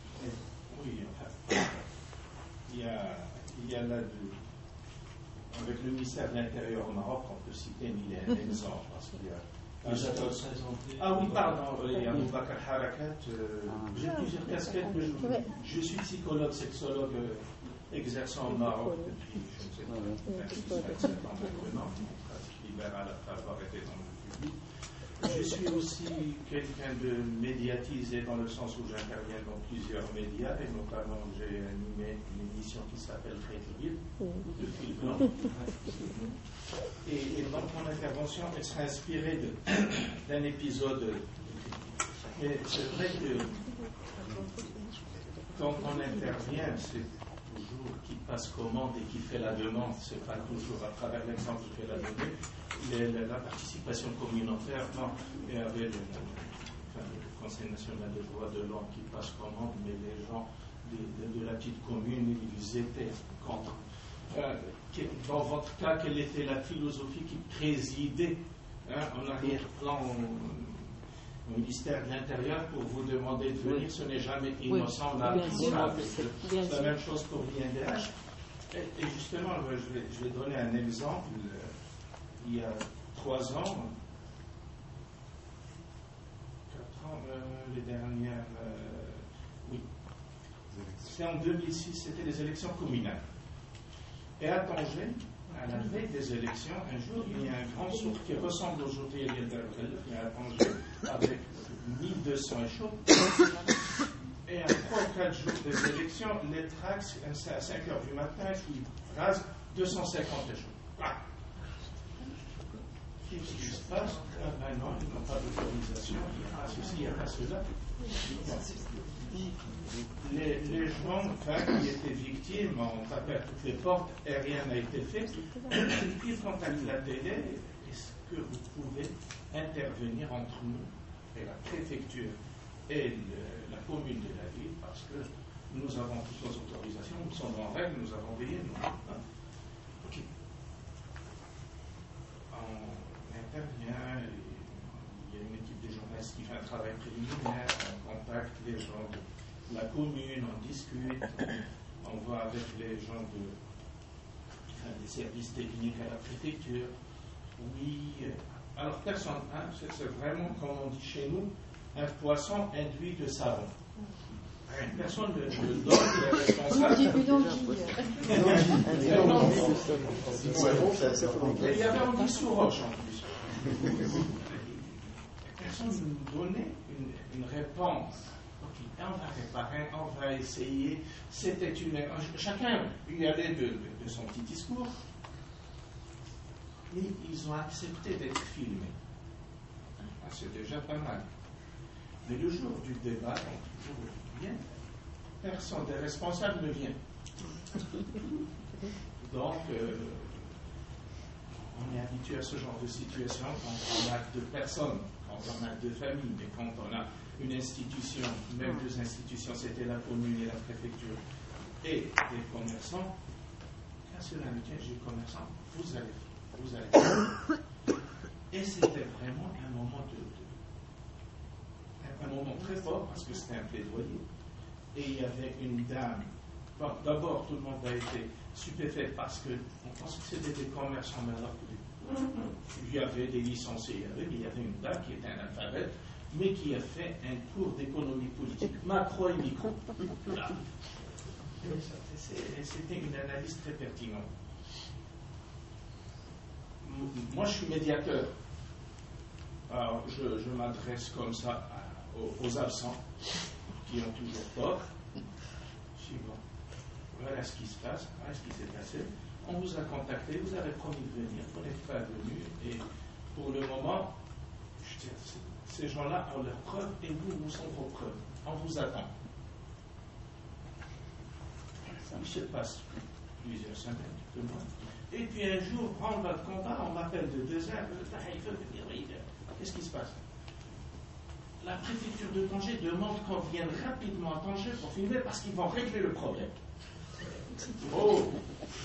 Oui, enfin, il y a, il y a là, de, avec le ministère de l'Intérieur au Maroc, on peut citer mille un exemple, parce qu'il y a... Ah oui, pardon, il y a Aboubakar Harakat, euh, j'ai plusieurs casquettes, mais je, je suis psychologue, sexologue, euh, exerçant au Maroc depuis, je ne sais pas, vingt-six, vingt-sept ans maintenant, pratique libérale après avoir été dans le public. Je suis aussi quelqu'un de médiatisé dans le sens où j'interviens dans plusieurs médias, et notamment j'ai animé une émission qui s'appelle Crédible, de fil blanc. Et, et donc mon intervention elle sera inspirée de, d'un épisode. Mais c'est vrai que quand on intervient, c'est toujours qui passe commande et qui fait la demande, c'est pas toujours à travers l'exemple qui fait la demande. La, la participation communautaire, non, il y avait le, enfin, le Conseil national des droits de l'homme qui passe commande, mais les gens de, de, de la petite commune, ils étaient contre. Euh, dans votre cas, quelle était la philosophie qui présidait hein, en arrière-plan au, au ministère de l'Intérieur pour vous demander de venir? Ce n'est jamais innocent, là, oui, c'est la même chose pour l'I N D H. Et, et justement, je vais, je vais donner un exemple. Il y a trois ans, quatre ans, euh, les dernières, euh, oui, c'était en deux mille six, c'était les élections communales. Et à Tanger, à la veille des élections, un jour, il y a un grand sourd qui ressemble aujourd'hui à Yelda mais à Tanger, avec mille deux cents échos. Et à trois ou quatre jours des élections, les tracts, c'est à cinq heures du matin, qui rasent deux cent cinquante échos. Ah. Qu'est-ce qui se passe? Ah ben non, ils n'ont pas d'autorisation, il n'y a pas ceci, il n'y a pas cela. Les, les gens enfin, qui étaient victimes ont tapé à toutes les portes et rien n'a été fait. Ils contactent la télé. Est-ce que vous pouvez intervenir entre nous et la préfecture et le, la commune de la ville, parce que nous avons toutes nos autorisations, nous sommes en règle, nous avons payé, nous. Hein? Ok. On intervient, il y a une équipe de journalistes qui fait un travail préliminaire, on contacte les gens de la commune, on discute, on va avec les gens de, enfin, des services techniques à la préfecture. Oui, alors personne, hein, c'est, c'est vraiment, comme on dit chez nous, un poisson induit de savon. Personne ne donne les responsables. Il y avait Anguille sous roche en plus. Personne ne nous donnait une, une réponse. Okay, on va réparer, on va essayer. C'était une. Chacun y allait de, de, de son petit discours. Et ils ont accepté d'être filmés. Ah, c'est déjà pas mal. Mais le jour du débat, toujours bien, personne des responsables ne vient. Donc, euh, on est habitué à ce genre de situation quand on a deux personnes, quand on a deux familles, mais quand on a une institution, même deux institutions, c'était la commune et la préfecture, et des commerçants, quand cela me tient, j'ai commerçants, vous allez, vous allez. Et c'était vraiment un moment de un moment très fort parce que c'était un plaidoyer. Et il y avait une dame. Bon, d'abord, tout le monde a été stupéfait parce qu'on pense que c'était des commerçants, mais alors il y avait des licenciés, il y avait une dame qui était un alphabète, mais qui a fait un cours d'économie politique, macro et micro. Là. C'était une analyse très pertinente. Moi, je suis médiateur. Alors, je, je m'adresse comme ça à Aux, aux absents qui ont toujours tort. Je dis bon, voilà ce qui se passe, voilà ce qui s'est passé. On vous a contacté, vous avez promis de venir, vous n'êtes pas venu, et pour le moment, je dis, ces gens-là ont leurs preuves et vous, vous sont vos preuves. On vous attend. Il se passe plusieurs semaines, deux mois. Et puis un jour, prendre votre combat, on m'appelle de deux heures, il faut venir, oui, qu'est-ce qui se passe? La préfecture de Tanger demande qu'on vienne rapidement à Tanger pour filmer parce qu'ils vont régler le problème. Oh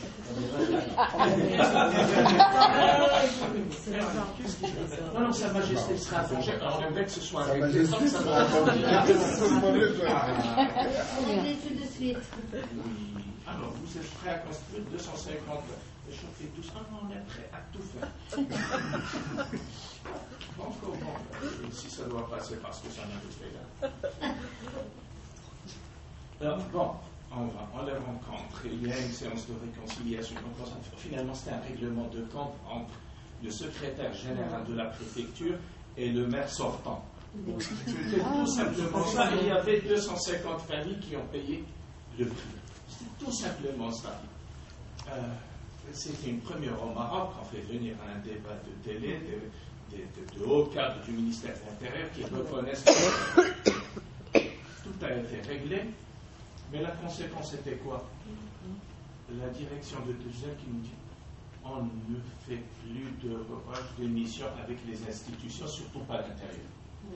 Non, non, Sa Majesté sera à Tanger. Alors, on aimerait que ce soit réglé. Sa Majesté sera à Tanger. Tout de suite. Oui. Alors, vous êtes prêts à construire deux cent cinquante chauffer tout ça? On est prêts à tout faire. Bon, comment si ça doit passer parce que ça n'a pas fait là. Alors, bon, on va, on les rencontre. Il y a une séance de réconciliation. Donc, finalement, c'est un règlement de compte entre le secrétaire général de la préfecture et le maire sortant. C'était tout simplement ça. Et il y avait deux cent cinquante familles qui ont payé le prix. C'était tout simplement ça. Euh, C'était une première au Maroc. On fait venir un débat de télé de, de, de, de hauts cadres du ministère de l'Intérieur qui reconnaissent que tout a été réglé. Mais la conséquence était quoi? La direction de Toulouse qui nous dit on ne fait plus de reproches de mission avec les institutions, surtout pas à l'intérieur.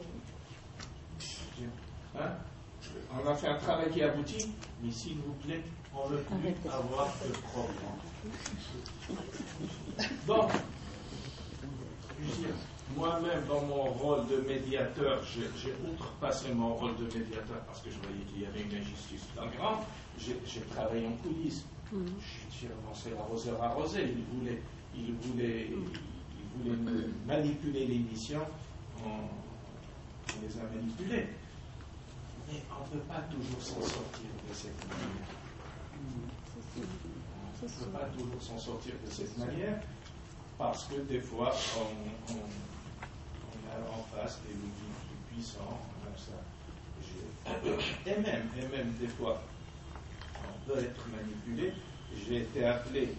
Hein? On a fait un travail qui aboutit, mais s'il vous plaît, on ne veut plus avoir de problème. Donc, je veux dire, moi-même, dans mon rôle de médiateur, j'ai, j'ai outrepassé mon rôle de médiateur parce que je voyais qu'il y avait une injustice flagrante. J'ai, j'ai travaillé en coulisses. Mm. J'ai avancé l'arroseur arrosé. Il voulait, il voulait, il voulait manipuler l'émission. On, on les a manipulés. Mais on ne peut pas toujours s'en sortir de cette manière. peut pas toujours s'en sortir de cette manière, parce que des fois, on, on, on a en face des lobbies plus puissants, ça, et, même, et même des fois, on peut être manipulé. J'ai été appelé,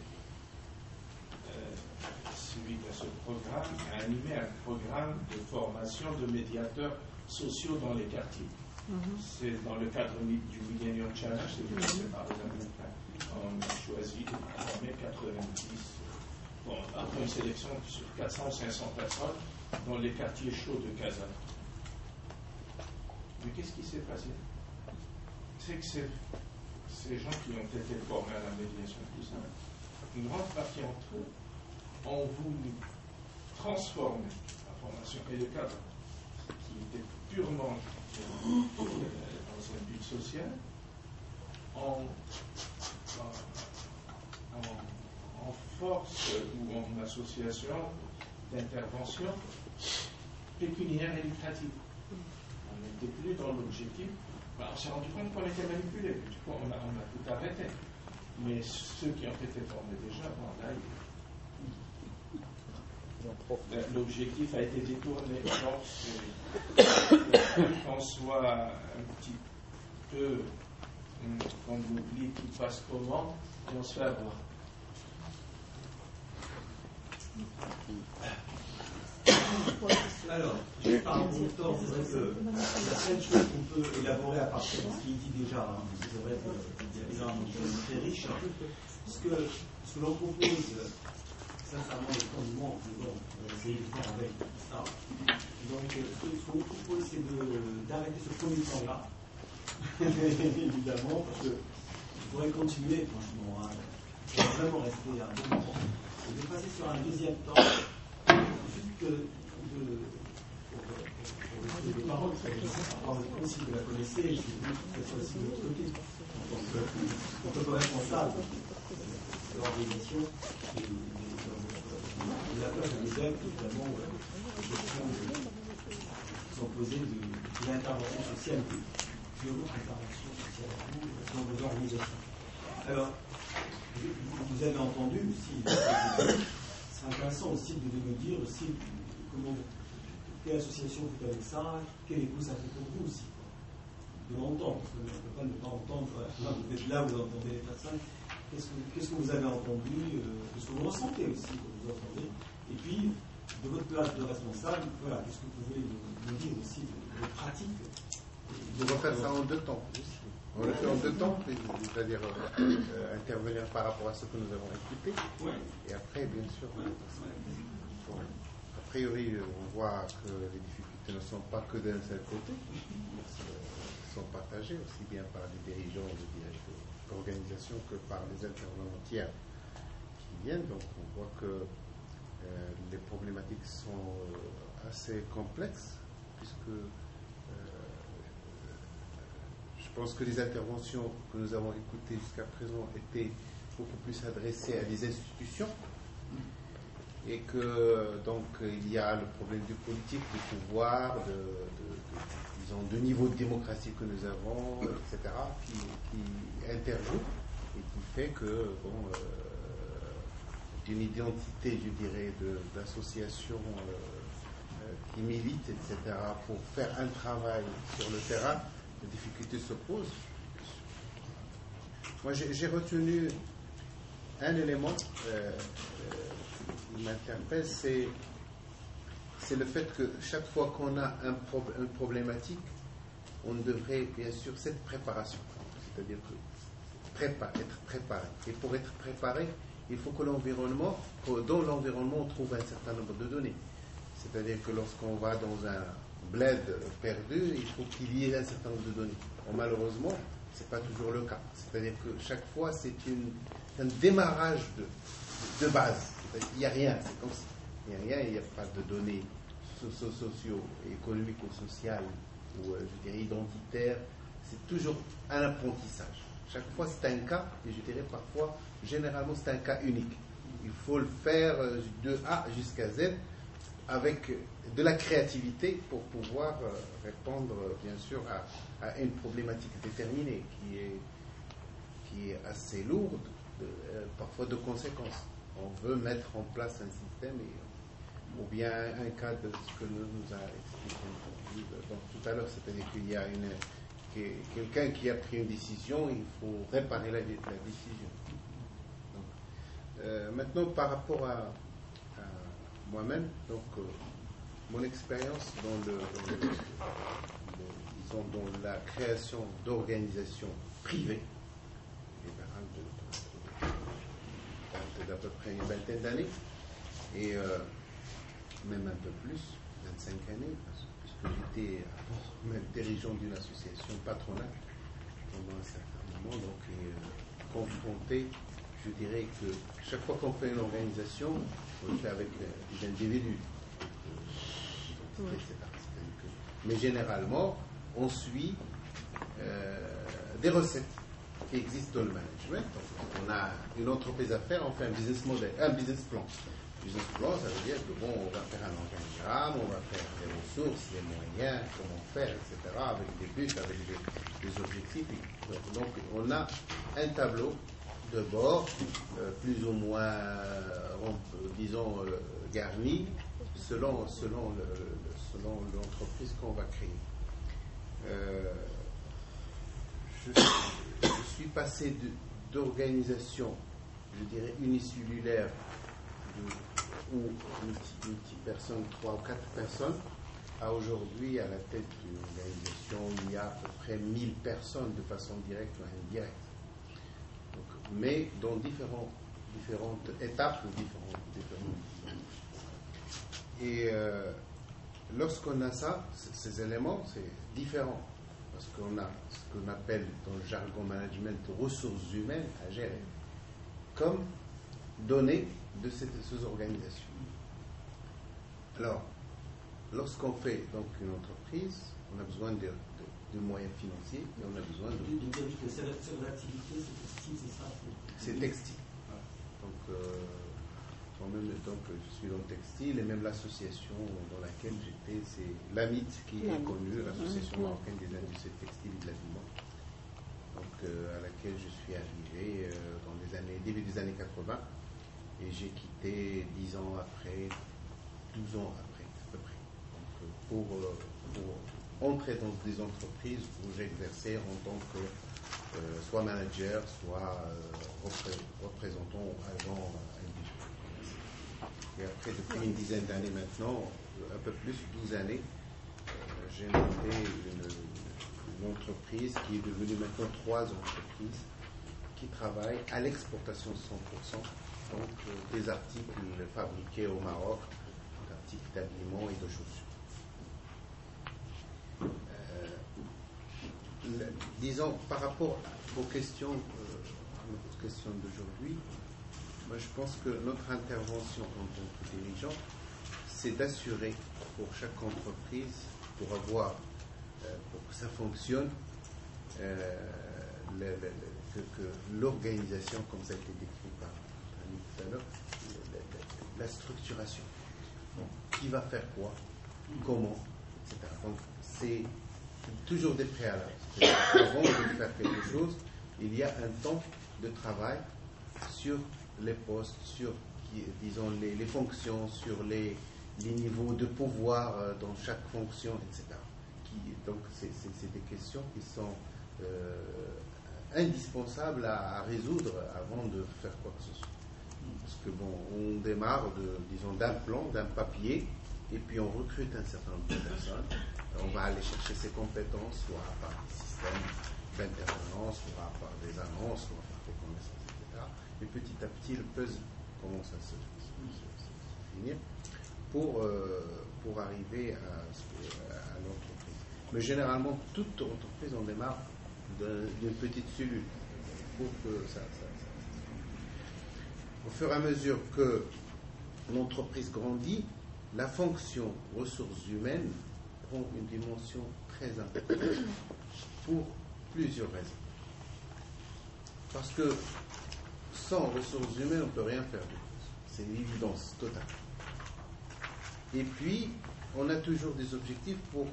euh, suite à ce programme, à animer un programme de formation de médiateurs sociaux dans les quartiers. Mm-hmm. C'est dans le cadre du Millennium Challenge, c'est financé par les Américains. On a choisi de former quatre-vingt-dix, bon, après une sélection sur quatre cents ou cinq cents personnes dans les quartiers chauds de Casa. Mais qu'est-ce qui s'est passé? C'est que c'est, ces gens qui ont été formés à la médiation, tout ça, une grande partie d'entre eux ont voulu transformer la formation et le cadre qui était purement dans un but social en, en, en force ou en association d'intervention pécuniaire et lucrative. On n'était plus dans l'objectif. Ben, on s'est rendu compte qu'on était manipulé. Du coup, on a, on a tout arrêté. Mais ceux qui ont été formés déjà, bon, là, ils... l'objectif a été détourné. Donc, qu'on soit un petit peu, qu'on oublie qui passe comment, et on se fait avoir. Alors, par rapport au temps, c'est vrai que il y a plein de choses qu'on peut élaborer à partir de ce qu'il dit déjà. Hein. C'est vrai qu'il y a énormément de choses très riches. Ce que, ce que l'on propose, sincèrement, le temps du monde, bon, on va essayer de faire avec ça. Donc, ce qu'on nous propose, c'est de, d'arrêter ce premier temps-là. Évidemment, parce que je pourrais continuer, franchement. Hein. Je vais vraiment rester un bon moment. Et de passer sur un deuxième temps, ensuite que de. Les paroles, par le principe de la connaissez, je veux que ce soit aussi de l'autre côté. Donc, en tant que responsable de l'organisation et de la place des élèves, notamment, les questions qui sont posées de, de l'intervention sociale, de votre intervention sociale dans vos organisations. Alors, vous avez entendu aussi, c'est intéressant aussi de me dire aussi comment. Quelle association vous avez ça, quel écho ça fait pour vous aussi, de l'entendre, parce qu'on ne peut pas ne pas entendre, là, vous êtes là, vous entendez les personnes, qu'est-ce que, qu'est-ce que vous avez entendu, euh, qu'est-ce que vous ressentez aussi quand vous entendez, et puis, de votre place de responsable, voilà, qu'est-ce que vous pouvez nous dire aussi de, de votre pratique. On va faire ça en deux temps. On le fait en deux temps, c'est-à-dire euh, intervenir par rapport à ce que nous avons écouté, ouais. Et après, bien sûr, ouais. A priori, on voit que les difficultés ne sont pas que d'un seul côté, elles sont partagées aussi bien par les dirigeants de l'organisation que par les intervenants tiers qui viennent. Donc on voit que euh, les problématiques sont euh, assez complexes, puisque euh, je pense que les interventions que nous avons écoutées jusqu'à présent étaient beaucoup plus adressées à des institutions. Et que donc il y a le problème du politique, du pouvoir, de, de, de, disons, de niveau de démocratie que nous avons, et cetera, qui, qui interjoue et qui fait que bon, euh, une identité, je dirais, de, d'associations euh, euh, qui militent, et cetera, pour faire un travail sur le terrain, les difficultés se posent. Moi, j'ai, j'ai retenu un élément. Euh, euh, qui m'interpelle, c'est, c'est le fait que chaque fois qu'on a un pro, une problématique, on devrait bien sûr cette préparation, c'est-à-dire que préparer, être préparé. Et pour être préparé, il faut que l'environnement, dans l'environnement, on trouve un certain nombre de données. C'est-à-dire que lorsqu'on va dans un bled perdu, il faut qu'il y ait un certain nombre de données. Bon, malheureusement, ce n'est pas toujours le cas. C'est-à-dire que chaque fois, c'est une, un démarrage de, de base. Il n'y a rien, c'est comme ça. Il n'y a rien, il n'y a pas de données socio, socio économiques ou sociales ou, je dirais, identitaires. C'est toujours un apprentissage. Chaque fois, c'est un cas, et je dirais parfois, généralement, c'est un cas unique. Il faut le faire de A jusqu'à Z avec de la créativité pour pouvoir répondre, bien sûr, à, à une problématique déterminée qui est, qui est assez lourde de, euh, parfois de conséquences. On veut mettre en place un système, et, ou bien un cas de ce que nous, nous a expliqué donc, tout à l'heure, c'est-à-dire qu'il y a une, quelqu'un qui a pris une décision, il faut réparer la, la décision. Donc, euh, maintenant, par rapport à, à moi-même, donc euh, mon expérience dans le, le, le, le disons dans la création d'organisations privées, d'à peu près une vingtaine d'années, et euh, même un peu plus, vingt-cinq années, parce, puisque j'étais même dirigeant d'une association patronale pendant un certain moment, donc et, euh, confronté, je dirais que chaque fois qu'on fait une organisation, on le fait avec euh, des individus, euh, et cetera. Mais généralement, on suit euh, des recettes qui existent dans le management. Donc, on a une entreprise à faire, on fait un business model, un business plan. Business plan, ça veut dire que bon, on va faire un organigramme, on va faire des ressources, les moyens, comment faire, et cetera, avec des buts, avec des, des objectifs. Donc, donc, on a un tableau de bord, euh, plus ou moins, euh, disons, euh, garni, selon, selon, le, le, selon l'entreprise qu'on va créer. Euh, je, je suis passé de, d'organisation, je dirais, unicellulaire, de, ou multi-personnes, trois ou quatre personnes, à aujourd'hui, à la tête d'une organisation où il y a à peu près mille personnes de façon directe ou indirecte. Donc, mais dans différents, différentes étapes ou différentes, différentes et euh, lorsqu'on a ça, ces éléments, c'est différent. Parce qu'on a ce qu'on appelle dans le jargon management ressources humaines à gérer, comme données de ces, de ces organisations. Alors, lorsqu'on fait donc une entreprise, on a besoin de, de, de moyens financiers et on a besoin de... C'est l'activité, c'est textile, c'est ça? C'est textile. Donc, euh, même, donc, je suis dans le textile et même l'association dans laquelle j'étais, c'est l'A M I T qui est connue, l'Association marocaine des industries textiles et de l'habillement, donc euh, à laquelle je suis arrivé euh, dans les années, début des années quatre-vingts, et j'ai quitté dix ans après, douze ans après à peu près, donc, euh, pour, euh, pour entrer dans des entreprises où j'exerçais en tant que euh, soit manager, soit euh, repré représentant ou agent individuel. Et après, depuis une dizaine d'années maintenant, un peu plus, douze années, euh, j'ai monté une, une entreprise qui est devenue maintenant trois entreprises qui travaillent à l'exportation cent pour cent, donc euh, des articles fabriqués au Maroc, d'articles d'habillement et de chaussures. Euh, le, disons, par rapport aux questions, euh, aux questions d'aujourd'hui, moi, je pense que notre intervention en tant que dirigeant, c'est d'assurer pour chaque entreprise, pour avoir, euh, pour que ça fonctionne, euh, le, le, le, que, que l'organisation, comme ça a été décrit par Annie tout à l'heure, la structuration. Donc, qui va faire quoi, comment, et cetera. Donc, c'est toujours des préalables. Avant de faire quelque chose, il y a un temps de travail sur les postes, sur, disons, les, les fonctions, sur les, les niveaux de pouvoir euh, dans chaque fonction, et cetera. Qui, donc, c'est des questions qui sont euh, indispensables à, à résoudre avant de faire quoi que ce soit. Parce que, bon, on démarre, de, disons, d'un plan, d'un papier, et puis on recrute un certain nombre de personnes. On va aller chercher ses compétences, soit par des systèmes d'intervenance, soit par des annonces, soit par des connaissances, et cetera. Et petit à petit, le puzzle commence à se, se, se, se finir pour, euh, pour arriver à, à l'entreprise. Mais généralement, toute entreprise, on démarre d'une petite cellule pour que ça, ça, ça. Au fur et à mesure que l'entreprise grandit, la fonction ressources humaines prend une dimension très importante pour plusieurs raisons. Parce que sans ressources humaines, on ne peut rien faire de plus. C'est une évidence totale. Et puis, on a toujours des objectifs pour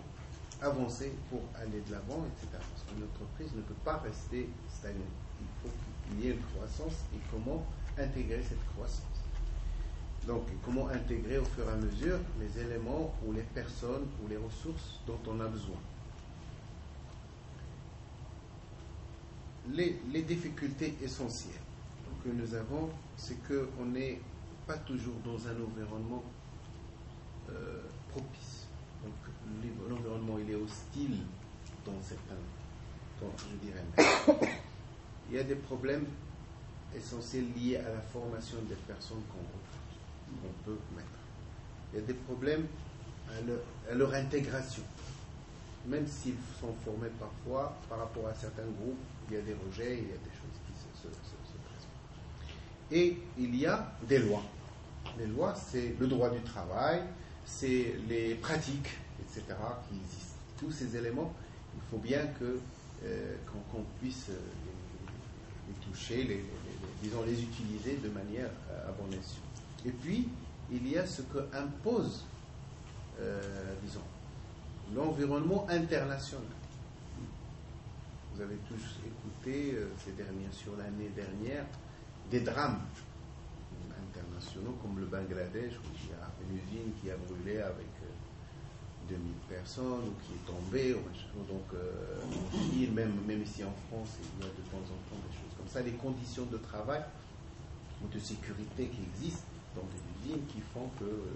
avancer, pour aller de l'avant, et cetera. Parce qu'une entreprise ne peut pas rester stagnante. Il faut qu'il qu'il y ait une croissance et comment intégrer cette croissance. Donc, comment intégrer au fur et à mesure les éléments ou les personnes ou les ressources dont on a besoin. Les, les difficultés essentielles que nous avons, c'est qu'on n'est pas toujours dans un environnement euh, propice. Donc, l'environnement, il est hostile dans certains, dans, je dirais même. Il y a des problèmes essentiels liés à la formation des personnes qu'on recrute, qu'on peut mettre. Il y a des problèmes à leur, à leur intégration. Même s'ils sont formés parfois par rapport à certains groupes, il y a des rejets, il y a des choses qui se, se, se, se présentent. Et il y a des lois. Les lois, c'est le droit du travail, c'est les pratiques, et cetera, qui existent. Tous ces éléments, il faut bien que, euh, qu'on, qu'on puisse les, les toucher, les, les, les, disons, les utiliser de manière à bon escient. Et puis, il y a ce que impose, euh, disons, l'environnement international. Vous avez tous écouté euh, ces dernières, sur l'année dernière, des drames internationaux comme le Bangladesh, où il y a une usine qui a brûlé avec euh, deux mille personnes, ou qui est tombée, ou, donc euh, en Chine, même, même ici en France, il y a de temps en temps des choses comme ça. Les conditions de travail ou de sécurité qui existent dans des usines qui font que euh,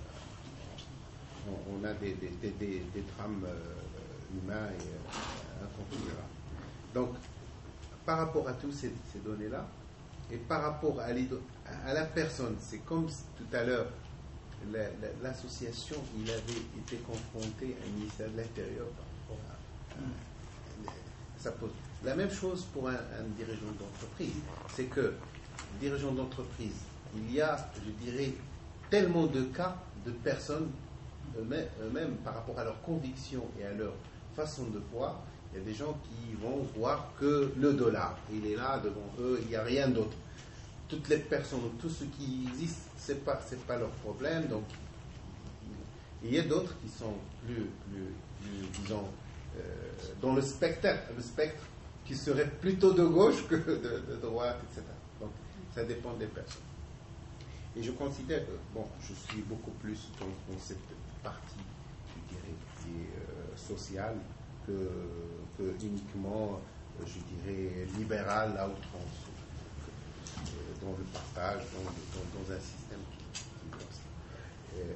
on, on a des, des, des, des, des drames euh, humains et euh, inconsidérables. Donc, par rapport à toutes ces, ces données-là, et par rapport à, à la personne, c'est comme tout à l'heure, la, la, l'association, il avait été confronté à un ministère de l'Intérieur par rapport à, à, ça pose. La même chose pour un, un dirigeant d'entreprise, c'est que, dirigeant d'entreprise, il y a, je dirais, tellement de cas de personnes eux-mêmes, eux-mêmes par rapport à leurs convictions et à leur façon de voir. Il y a des gens qui vont voir que le dollar. Il est là devant eux, il n'y a rien d'autre. Toutes les personnes, tout ce qui existe, ce n'est pas, c'est pas leur problème. Donc, il y a d'autres qui sont plus, plus, plus disons, euh, dans le spectre, le spectre, qui seraient plutôt de gauche que de, de droite, et cetera. Donc, ça dépend des personnes. Et je considère que, bon, je suis beaucoup plus dans, dans cette partie, je dirais, qui est euh, sociale, que, que uniquement, je dirais, libéral à outrance, dans le partage, dans, dans, dans un système qui, qui est comme ça. Euh,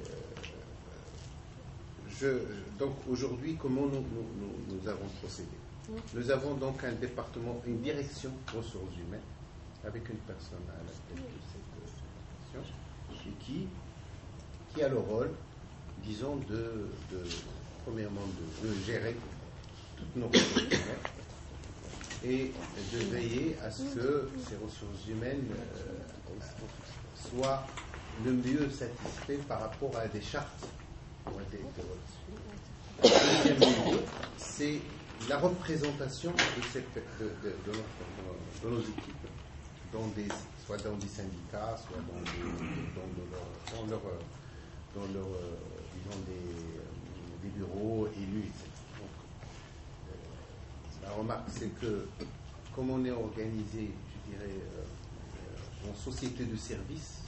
je, donc aujourd'hui, comment nous, nous, nous, nous avons procédé? Nous avons donc un département, une direction ressources humaines, avec une personne à la tête de cette direction, et qui, qui a le rôle, disons, de, de premièrement, de, de gérer toutes nos ressources humaines et de veiller à ce que ces ressources humaines euh, soient le mieux satisfaites par rapport à des chartes ou à des théories. Le deuxième lieu, c'est la représentation de, cette, de, de, de, notre, de nos équipes, dans des, soit dans des syndicats, soit dans, des, dans, de leur, dans leur, dans leur disons des, des bureaux élus, et cetera. La remarque, c'est que, comme on est organisé, je dirais, euh, en société de service,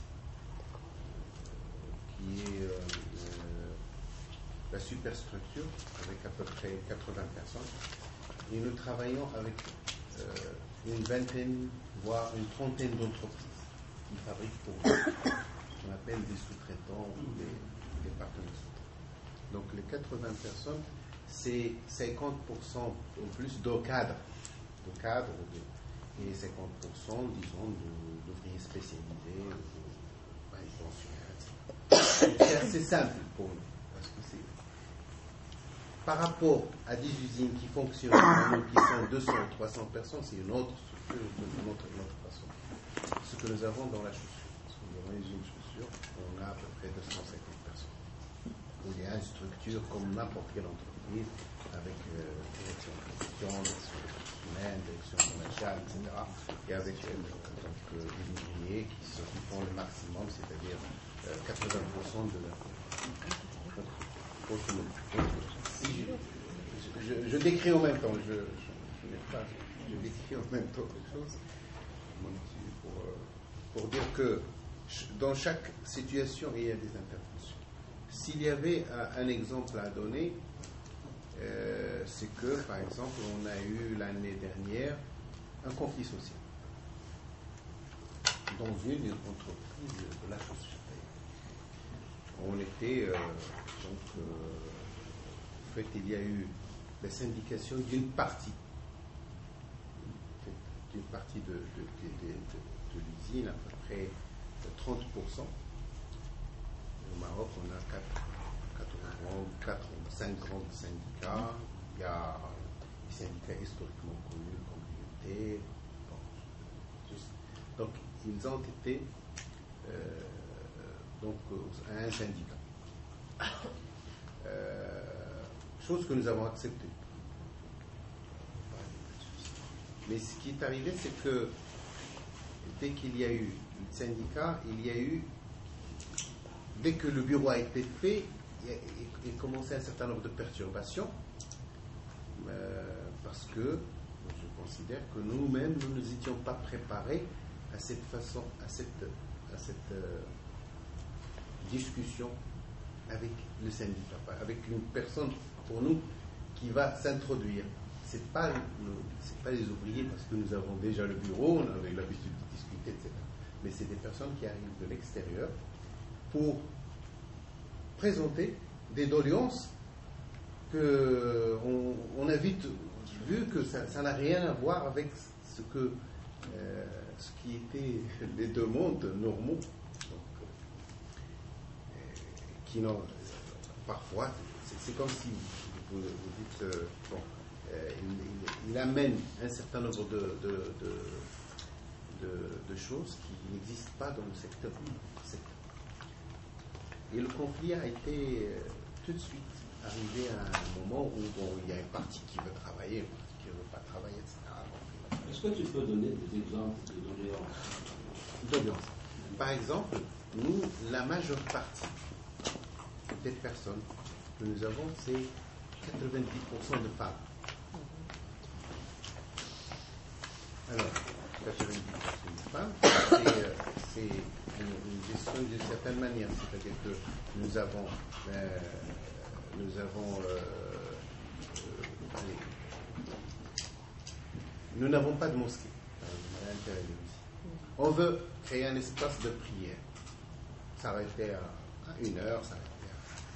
euh, qui est euh, euh, la superstructure, avec à peu près quatre-vingts personnes, et nous travaillons avec euh, une vingtaine, voire une trentaine d'entreprises qui fabriquent pour nous, qu'on appelle des sous-traitants ou des, des partenaires sous-traitants. Donc les quatre-vingts personnes, c'est cinquante pour cent ou plus de cadres, de cadres de, et cinquante pour cent, disons, de, d'ouvriers spécialisés, de manutentionnaires, et cetera. C'est assez simple pour nous, parce que c'est par rapport à des usines qui fonctionnent, qui sont deux cents ou trois cents personnes, c'est une autre structure, une autre, une autre façon. Ce que nous avons dans la chaussure, parce que dans une usine de chaussure, on a à peu près deux cent cinquante personnes. Où il y a une structure comme n'importe quelle entreprise, avec euh, direction de production, direction des ressources humaines, direction commerciale, et cetera. Et avec euh, donc, euh, des ouvriers qui, qui font le maximum, c'est-à-dire euh, quatre-vingts pour cent de leur. Si je, je, je décris en même temps, je, je, je, n'ai pas, je décris en même temps les choses. pour, pour dire que dans chaque situation, il y a des interventions. S'il y avait un, un exemple à donner, euh, c'est que, par exemple, on a eu l'année dernière un conflit social dans une entreprise de la Chaussée-Chapelle. On était, euh, donc, euh, en fait, il y a eu la syndication d'une partie, d'une partie de, de, de, de, de, de l'usine, à peu près trente pour cent. Au Maroc, on a quatre, quatre, quatre, cinq grands syndicats. Il y a des syndicats historiquement connus comme l'U E T. Donc, ils ont été euh, donc, à un syndicat. Euh, chose que nous avons acceptée. Mais ce qui est arrivé, c'est que dès qu'il y a eu le syndicat, il y a eu, dès que le bureau a été fait, il, a, il, il commençait un certain nombre de perturbations, euh, parce que je considère que nous-mêmes, nous ne nous étions pas préparés à cette façon, à cette, à cette euh, discussion avec le syndicat, avec une personne pour nous qui va s'introduire. Ce n'est pas, pas les ouvriers, parce que nous avons déjà le bureau, on avait l'habitude de discuter, et cetera. Mais c'est des personnes qui arrivent de l'extérieur pour présenter des doléances qu'on on a vite vu que ça n'a rien à voir avec ce, que, euh, ce qui était les demandes normaux, donc, euh, qui n'ont parfois, c'est comme si vous, vous dites, euh, bon, euh, il, il, il amène un certain nombre de, de, de, de, de choses qui n'existent pas dans le secteur. Et le conflit a été euh, tout de suite arrivé à un moment où bon, il y a une partie qui veut travailler, une partie qui ne veut pas travailler, et cetera. Est-ce que tu peux donner des exemples de doléances? Doléances. Par exemple, nous, la majeure partie des personnes que nous avons, c'est quatre-vingt-dix pour cent de femmes. Alors, quatre-vingt-dix pour cent de femmes, c'est, euh, c'est une, une gestion d'une certaine manière, c'est-à-dire que nous avons, euh, nous avons, euh, euh, allez, nous n'avons pas de mosquée à l'intérieur de l'usine. On veut créer un espace de prière. S'arrêter à, à une heure, s'arrêter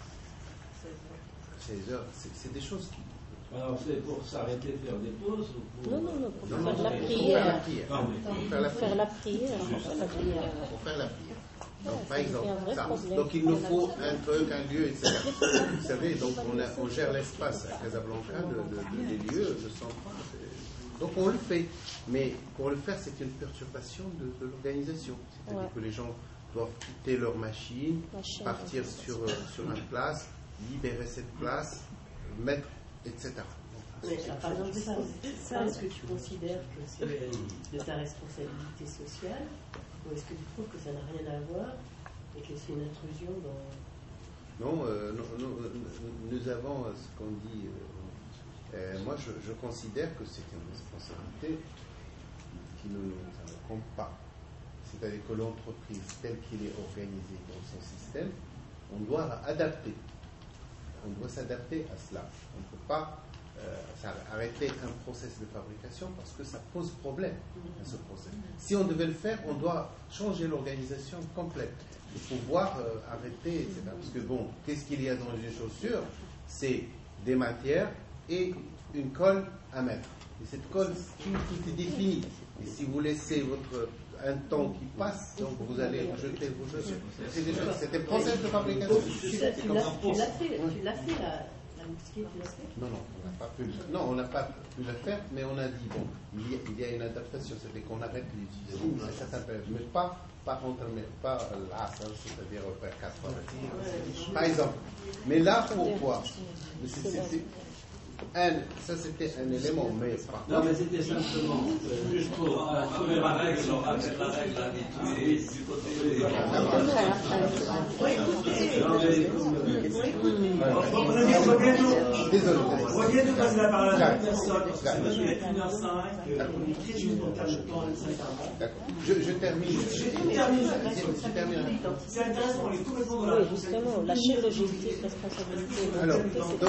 à seize heures, c'est, c'est des choses qui... Alors c'est pour s'arrêter de faire des pauses ou pour... Non, non, non, pour non, faire non, la prière. Pour faire la prière. Pour faire la prière. Pour faire la prière. Donc, ouais, par exemple, ça. Problème. Donc il nous faut un truc, un lieu, et cetera. Vous savez, donc on, a, on gère l'espace à Casablanca, de, de, de, des lieux, de centres. Donc on le fait. Mais pour le faire, c'est une perturbation de, de l'organisation. C'est-à-dire ouais. que les gens doivent quitter leur machine, machine partir sur, euh, sur une place, libérer cette place, mettre, et cetera. Mais, par exemple, ça, ça, est-ce que tu considères que c'est de ta responsabilité sociale, ou est-ce que tu trouves que ça n'a rien à voir et que c'est une intrusion dans... Non, euh, non, non, nous avons ce qu'on dit... Euh, euh, moi, je, je considère que c'est une responsabilité qui ne nous incombe pas. C'est-à-dire que l'entreprise, telle qu'il est organisé dans son système, on doit adapter. On doit s'adapter à cela. On ne peut pas euh, arrêter un process de fabrication parce que ça pose problème à ce process. Si on devait le faire, on doit changer l'organisation complète. Il faut pouvoir euh, arrêter, et cetera. Parce que bon, qu'est-ce qu'il y a dans une chaussure? C'est des matières et une colle à mettre. Et cette colle, tout, tout est défini. Et si vous laissez votre un temps qui passe, donc vous allez jeter vos chaussures. C'est déjà, c'était un process de fabrication. Tu l'as fait, tu l'as fait, tu l'as fait la, la mosquée, tu l'as fait? Non, non, on n'a pas pu. Non, on n'a pas pu la faire, mais on a dit bon, il y a, il y a une adaptation, c'est-à-dire qu'on arrête l'utilisation à certaines périodes, mais pas pas entre, mais pas là, c'est-à-dire vers quatre heures. Par exemple. Mais là, pourquoi? C'est, c'est, c'est, Un, ça c'était un élément, mais par Non, mais c'était simplement, euh, juste pour euh, trouver la règle, on va mettre la règle habituée du côté des... Désolé. Reviens de passer la parole à la personne, parce que c'est vrai qu'il est une heure cinq, on est très juste en termes de temps, D'accord. Je, je termine. Je termine. Je termine. C'est intéressant, on est complètement dans la Oui, justement, lâcher logistique, responsabilité. Alors, donc,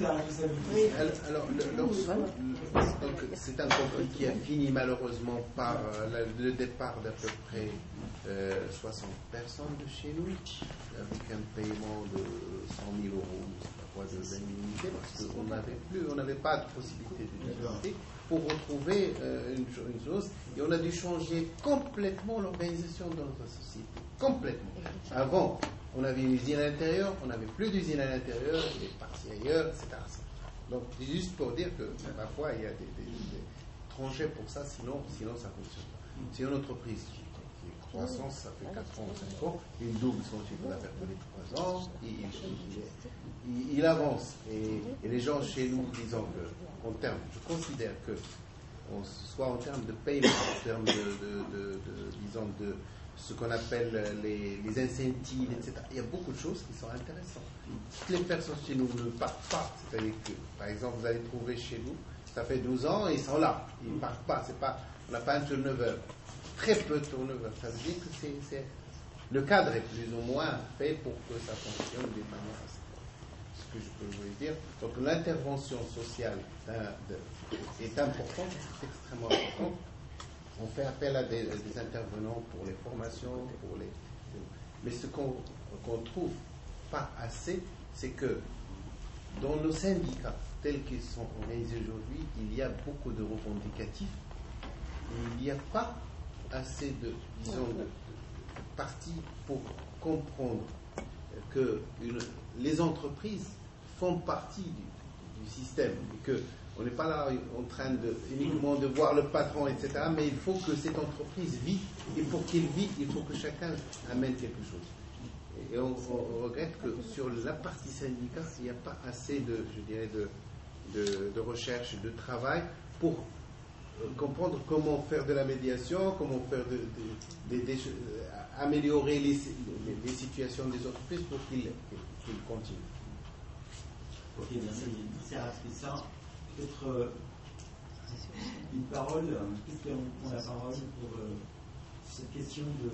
alors le- lorsque- donc, c'est un conflit qui a fini malheureusement par euh, la- le départ d'à peu près euh, soixante personnes de chez nous, avec un paiement de cent mille euros, parfois de l'indemnité, parce qu'on n'avait plus, on n'avait pas de possibilité de l'indemnité pour retrouver euh, une, cho- une chose, et on a dû changer complètement l'organisation de notre société, complètement. Avant, on avait une usine à l'intérieur, on n'avait plus d'usine à l'intérieur, il est parti ailleurs, et cetera. Donc, c'est juste pour dire que parfois il y a des, des, des tranchées pour ça, sinon, sinon ça ne fonctionne pas. C'est une entreprise qui, qui est croissante, ça fait quatre ans ou cinq ans, il double son chiffre d'affaires tous les trois ans, il, il, il, il avance. Et, et les gens chez nous, disons que, en termes, je considère que, on, soit en termes de paiement, en termes de, de, de, de disons, de ce qu'on appelle les, les incentives, et cetera. Il y a beaucoup de choses qui sont intéressantes. Toutes les personnes chez nous ne partent pas. C'est-à-dire que, par exemple, vous allez trouver chez nous, ça fait douze ans et ils sont là. Ils ne partent pas. C'est pas. On n'a pas un turnover. Très peu de turnover. Ça veut dire que c'est, c'est, le cadre est plus ou moins fait pour que ça fonctionne d'une manière assez ce que je peux vous dire. Donc l'intervention sociale d'un, de, est importante, c'est extrêmement important. On fait appel à des, à des intervenants pour les formations, pour les. Mais ce qu'on qu'on trouve pas assez, c'est que dans nos syndicats tels qu'ils sont organisés aujourd'hui, il y a beaucoup de revendicatifs. Et il n'y a pas assez de, disons, de, de parties pour comprendre que une, les entreprises font partie du, du système et que on n'est pas là en train de, uniquement de voir le patron, et cetera. Mais il faut que cette entreprise vive. Et pour qu'elle vive, il faut que chacun amène quelque chose. Et on, on regrette que sur la partie syndicat, il n'y a pas assez de, je dirais, de, de, de recherche, de travail pour euh, comprendre comment faire de la médiation, comment faire de, de, de, de, de améliorer les, les, les situations des entreprises pour qu'ils, qu'ils continuent. Ok, merci. Merci à ça. Peut-être euh, une parole, peut-être qu'on prend la parole pour euh, cette question de,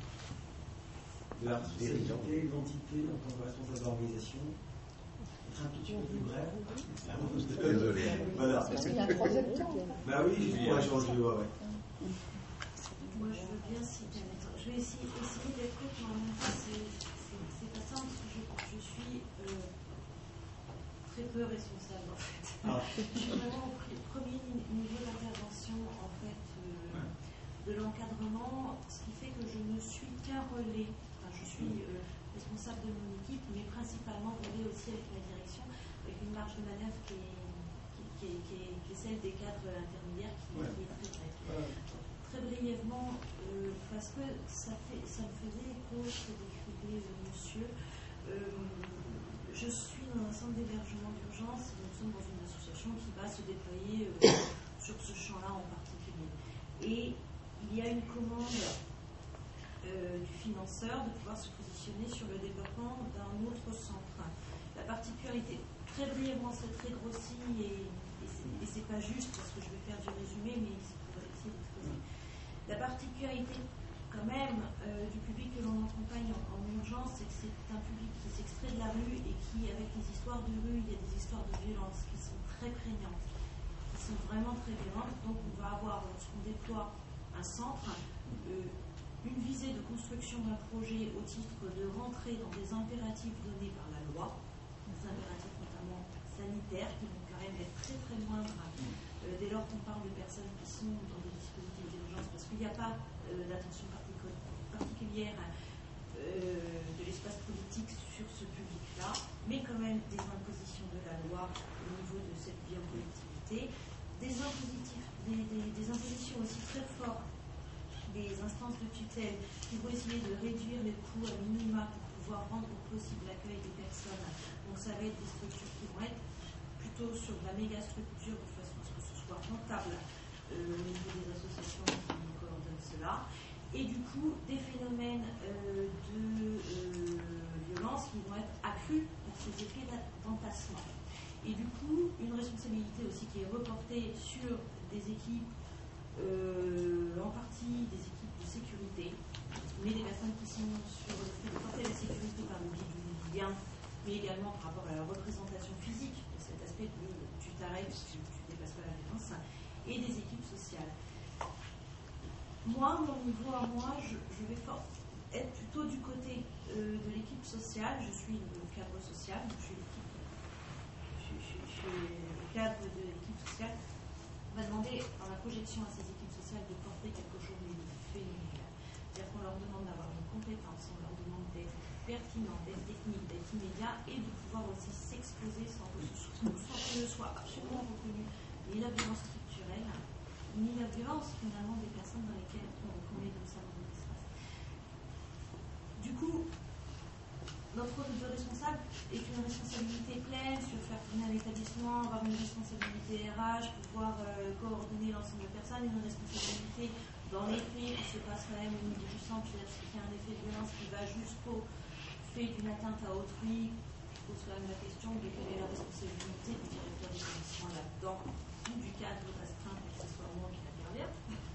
de la responsabilité, l'identité en tant que responsable d'organisation. Être un petit peu plus bref. Désolé. Voilà. Il y a un troisième temps. Bah oui, il faut changer. Ouais, ouais. Moi, je veux bien citer. Je vais essayer, essayer d'être courte, mais en même temps, c'est, c'est, c'est pas simple parce que je, je suis euh, très peu responsable en fait. Ah. Je suis vraiment au premier niveau d'intervention en fait euh, de l'encadrement, ce qui fait que je ne suis qu'un relais. Enfin, je suis euh, responsable de mon équipe, mais principalement relais aussi avec la direction, avec une marge de manœuvre qui est, qui, qui est, qui est, qui est celle des cadres intermédiaires qui, ouais. qui est très très. Ouais. Très brièvement, euh, parce que ça, fait, ça me faisait écho ce que décrivait euh, monsieur. Euh, je suis dans un centre d'hébergement d'urgence et nous sommes dans une association qui va se déployer euh, sur ce champ-là en particulier. Et il y a une commande euh, du financeur de pouvoir se positionner sur le développement d'un autre centre. La particularité, très brièvement, c'est très grossi et, et, c'est, et c'est pas juste parce que je vais faire du résumé, mais c'est pour essayer d'exposer. La particularité quand même euh, du public que l'on accompagne en, en urgence, c'est que c'est un public qui s'extrait de la rue et qui, avec les histoires de rue, il y a des histoires de violence qui sont très prégnantes, qui sont vraiment très violentes. Donc on va avoir, lorsqu'on déploie un centre, euh, une visée de construction d'un projet au titre de rentrer dans des impératifs donnés par la loi, des impératifs notamment sanitaires qui vont quand même être très très moindres euh, dès lors qu'on parle de personnes qui sont dans des dispositifs d'urgence, parce qu'il n'y a pas euh, d'attention particulière euh, de l'espace politique sur ce public-là, mais quand même des impositions de la loi au niveau de cette vie en collectivité, des, des, des, des impositions aussi très fortes des instances de tutelle qui vont essayer de réduire les coûts à minima pour pouvoir rendre possible l'accueil des personnes. Donc ça va être des structures qui vont être plutôt sur de la méga structure de façon à ce que ce soit rentable euh, au niveau des associations qui et du coup des phénomènes euh, de euh, violence qui vont être accrus par ces effets d'entassement. Et du coup, une responsabilité aussi qui est reportée sur des équipes, euh, en partie des équipes de sécurité, mais des personnes qui sont sur le fait de porter la sécurité par le biais du lien, mais également par rapport à la représentation physique, cet aspect de tu t'arrêtes, tu ne dépasses pas la défense, et des équipes sociales. Moi, mon niveau à moi, je, je vais fort, être plutôt du côté euh, de l'équipe sociale. Je suis le cadre social, je suis l'équipe, je, je, je suis le cadre de l'équipe sociale. On va demander, dans la projection à ces équipes sociales, de porter quelque chose de féminin. C'est-à-dire qu'on leur demande d'avoir une compétence, on leur demande d'être pertinent, d'être technique, d'être immédiat, et de pouvoir aussi s'exposer sans que ce ne soit absolument reconnu ni la violence structurelle, ni la violence finalement des personnes dans lesquelles on, on met comme ça dans notre espace. Du coup, notre rôle de responsable est une responsabilité pleine sur faire tourner un établissement, avoir une responsabilité R H, pouvoir euh, coordonner l'ensemble de personnes, une responsabilité dans les faits qui se passe quand même au niveau du centre, c'est-à-dire qu'il y a un effet de violence qui va jusqu'au fait d'une atteinte à autrui. Je pose quand même la question de quelle est la responsabilité du directeur d'établissement là-dedans, ou du cadre restreint pour que ce soit moi qui l'intervienne,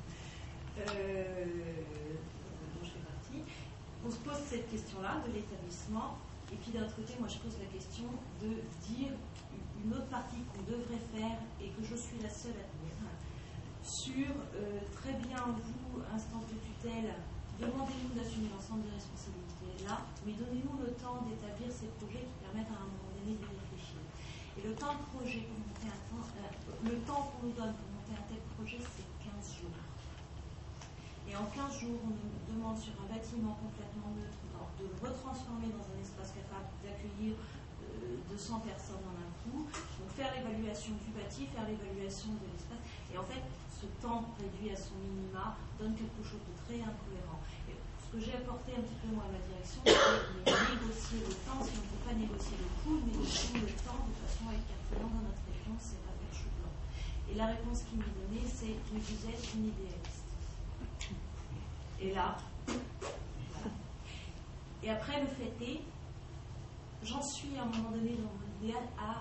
euh, dont je fais partie. On se pose cette question-là de l'établissement, et puis d'un autre côté, moi je pose la question de dire une autre partie qu'on devrait faire et que je suis la seule à dire sur euh, très bien vous, instance de tutelle, demandez-nous d'assumer l'ensemble des responsabilités là, mais donnez-nous le temps d'établir ces projets qui permettent à un moment donné de réfléchir. Et le temps de projet pour monter un temps, euh, le temps qu'on nous donne pour monter un tel projet, c'est quinze jours. Et en quinze jours, on nous demande sur un bâtiment complètement neutre de le retransformer dans un espace capable d'accueillir euh, deux cents personnes en un coup. Donc faire l'évaluation du bâti, faire l'évaluation de l'espace. Et en fait, ce temps réduit à son minima donne quelque chose de très incohérent. Et ce que j'ai apporté un petit peu moi à ma direction, c'est négocier le temps. Si on ne peut pas négocier le coût, négocier le temps de façon à être pertinent dans notre région, c'est pas faire chou blanc. Et la réponse qui m'est donnée, c'est mais vous êtes une idéaliste. Et là, voilà. Et après, le fait est, j'en suis à un moment donné dans mon idéal à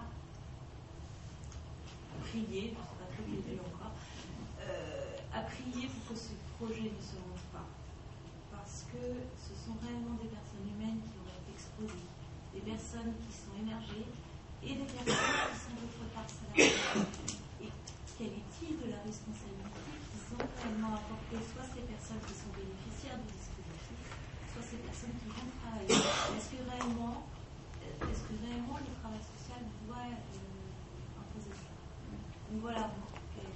prier, je ne sais pas très bien vu encore, euh, à prier pour que ce projet ne se monte pas. Parce que ce sont réellement des personnes humaines qui ont été exposées, des personnes qui sont émergées et des personnes qui sont d'autre part salariées. Et quel est-il de la responsabilité qu'ils ont réellement apporté, soit ces personnes qui sont bénéficiaires du dispositif, soit ces personnes qui vont travailler. Est-ce que réellement, est-ce que réellement le travail social doit euh, imposer ça? Donc voilà. Donc, euh,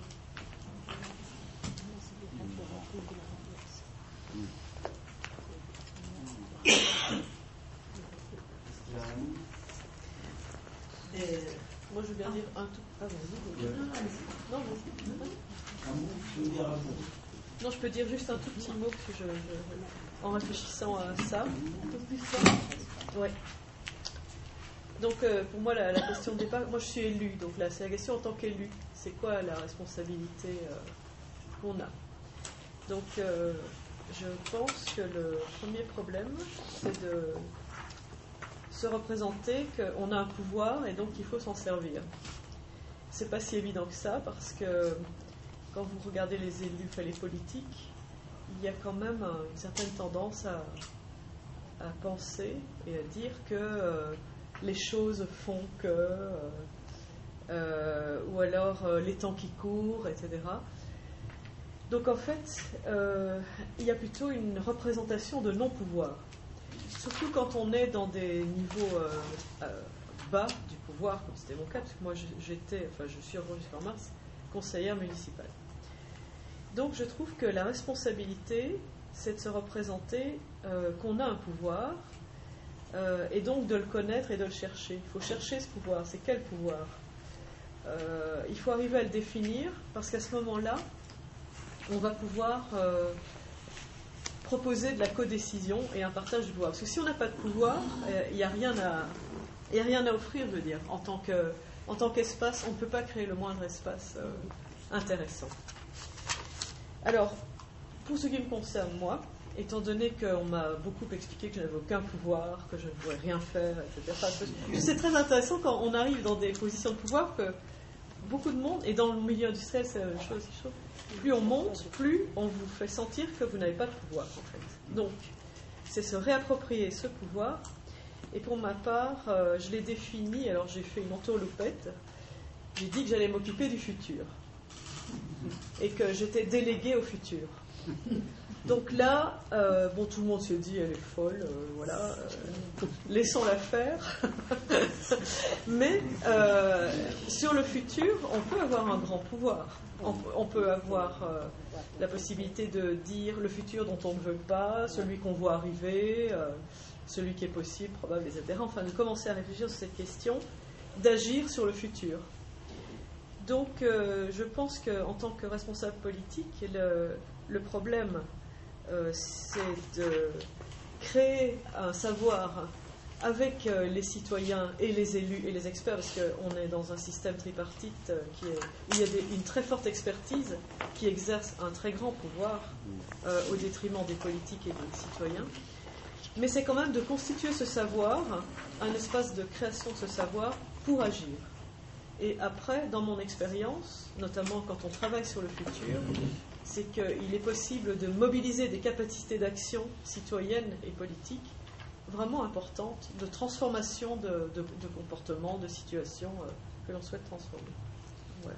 euh, moi, je veux bien dire un tout. Ah, vas-y. Non, vas-y. Un mot, je veux dire un mot. Non, je peux dire juste un tout petit mot, parce que je, je, en réfléchissant à ça. Ouais. Donc, euh, pour moi, la, la question de départ, moi je suis élue, donc là, c'est la question en tant qu'élu. C'est quoi la responsabilité euh, qu'on a? Donc, euh, je pense que le premier problème, c'est de se représenter qu'on a un pouvoir et donc il faut s'en servir. C'est pas si évident que ça, parce que quand vous regardez les élus, enfin les politiques, il y a quand même une certaine tendance à, à penser et à dire que euh, les choses font que, euh, euh, ou alors euh, les temps qui courent, et cetera. Donc en fait, euh, il y a plutôt une représentation de non-pouvoir. Surtout quand on est dans des niveaux euh, euh, bas du pouvoir, comme c'était mon cas, parce que moi j'étais, enfin je suis encore jusqu'en mars, conseillère municipale. Donc je trouve que la responsabilité, c'est de se représenter euh, qu'on a un pouvoir, euh, et donc de le connaître et de le chercher. Il faut chercher ce pouvoir. C'est quel pouvoir? euh, Il faut arriver à le définir, parce qu'à ce moment-là, on va pouvoir euh, proposer de la codécision et un partage du pouvoir. Parce que si on n'a pas de pouvoir, il n'y a rien à, il n'y a rien à offrir, je veux dire. En tant que, en tant qu'espace, on ne peut pas créer le moindre espace euh, intéressant. Alors, pour ce qui me concerne, moi, étant donné qu'on m'a beaucoup expliqué que je n'avais aucun pouvoir, que je ne pouvais rien faire, et cetera. C'est très intéressant quand on arrive dans des positions de pouvoir que beaucoup de monde, et dans le milieu industriel c'est la même chose, plus on monte, plus on vous fait sentir que vous n'avez pas de pouvoir en fait. Donc, c'est se réapproprier ce pouvoir, et pour ma part, euh, je l'ai défini, alors j'ai fait une entourloupette, j'ai dit que j'allais m'occuper du futur, et que j'étais déléguée au futur. Donc là, euh, bon, tout le monde se dit elle est folle, euh, voilà, euh, laissons-la faire. Mais euh, sur le futur, on peut avoir un grand pouvoir. On, on peut avoir euh, la possibilité de dire le futur dont on ne veut pas, celui qu'on voit arriver, euh, celui qui est possible, probable, et cetera. Enfin, de commencer à réfléchir sur cette question, d'agir sur le futur. Donc, euh, je pense qu'en tant que responsable politique, le, le problème, euh, c'est de créer un savoir avec euh, les citoyens et les élus et les experts, parce qu'on est dans un système tripartite euh, qui est, il y a des, une très forte expertise qui exerce un très grand pouvoir euh, au détriment des politiques et des citoyens. Mais c'est quand même de constituer ce savoir, un espace de création de ce savoir pour agir. Et après, dans mon expérience, notamment quand on travaille sur le futur, c'est qu'il est possible de mobiliser des capacités d'action citoyenne et politique vraiment importantes, de transformation de, de, de comportements, de situations euh, que l'on souhaite transformer. Ouais.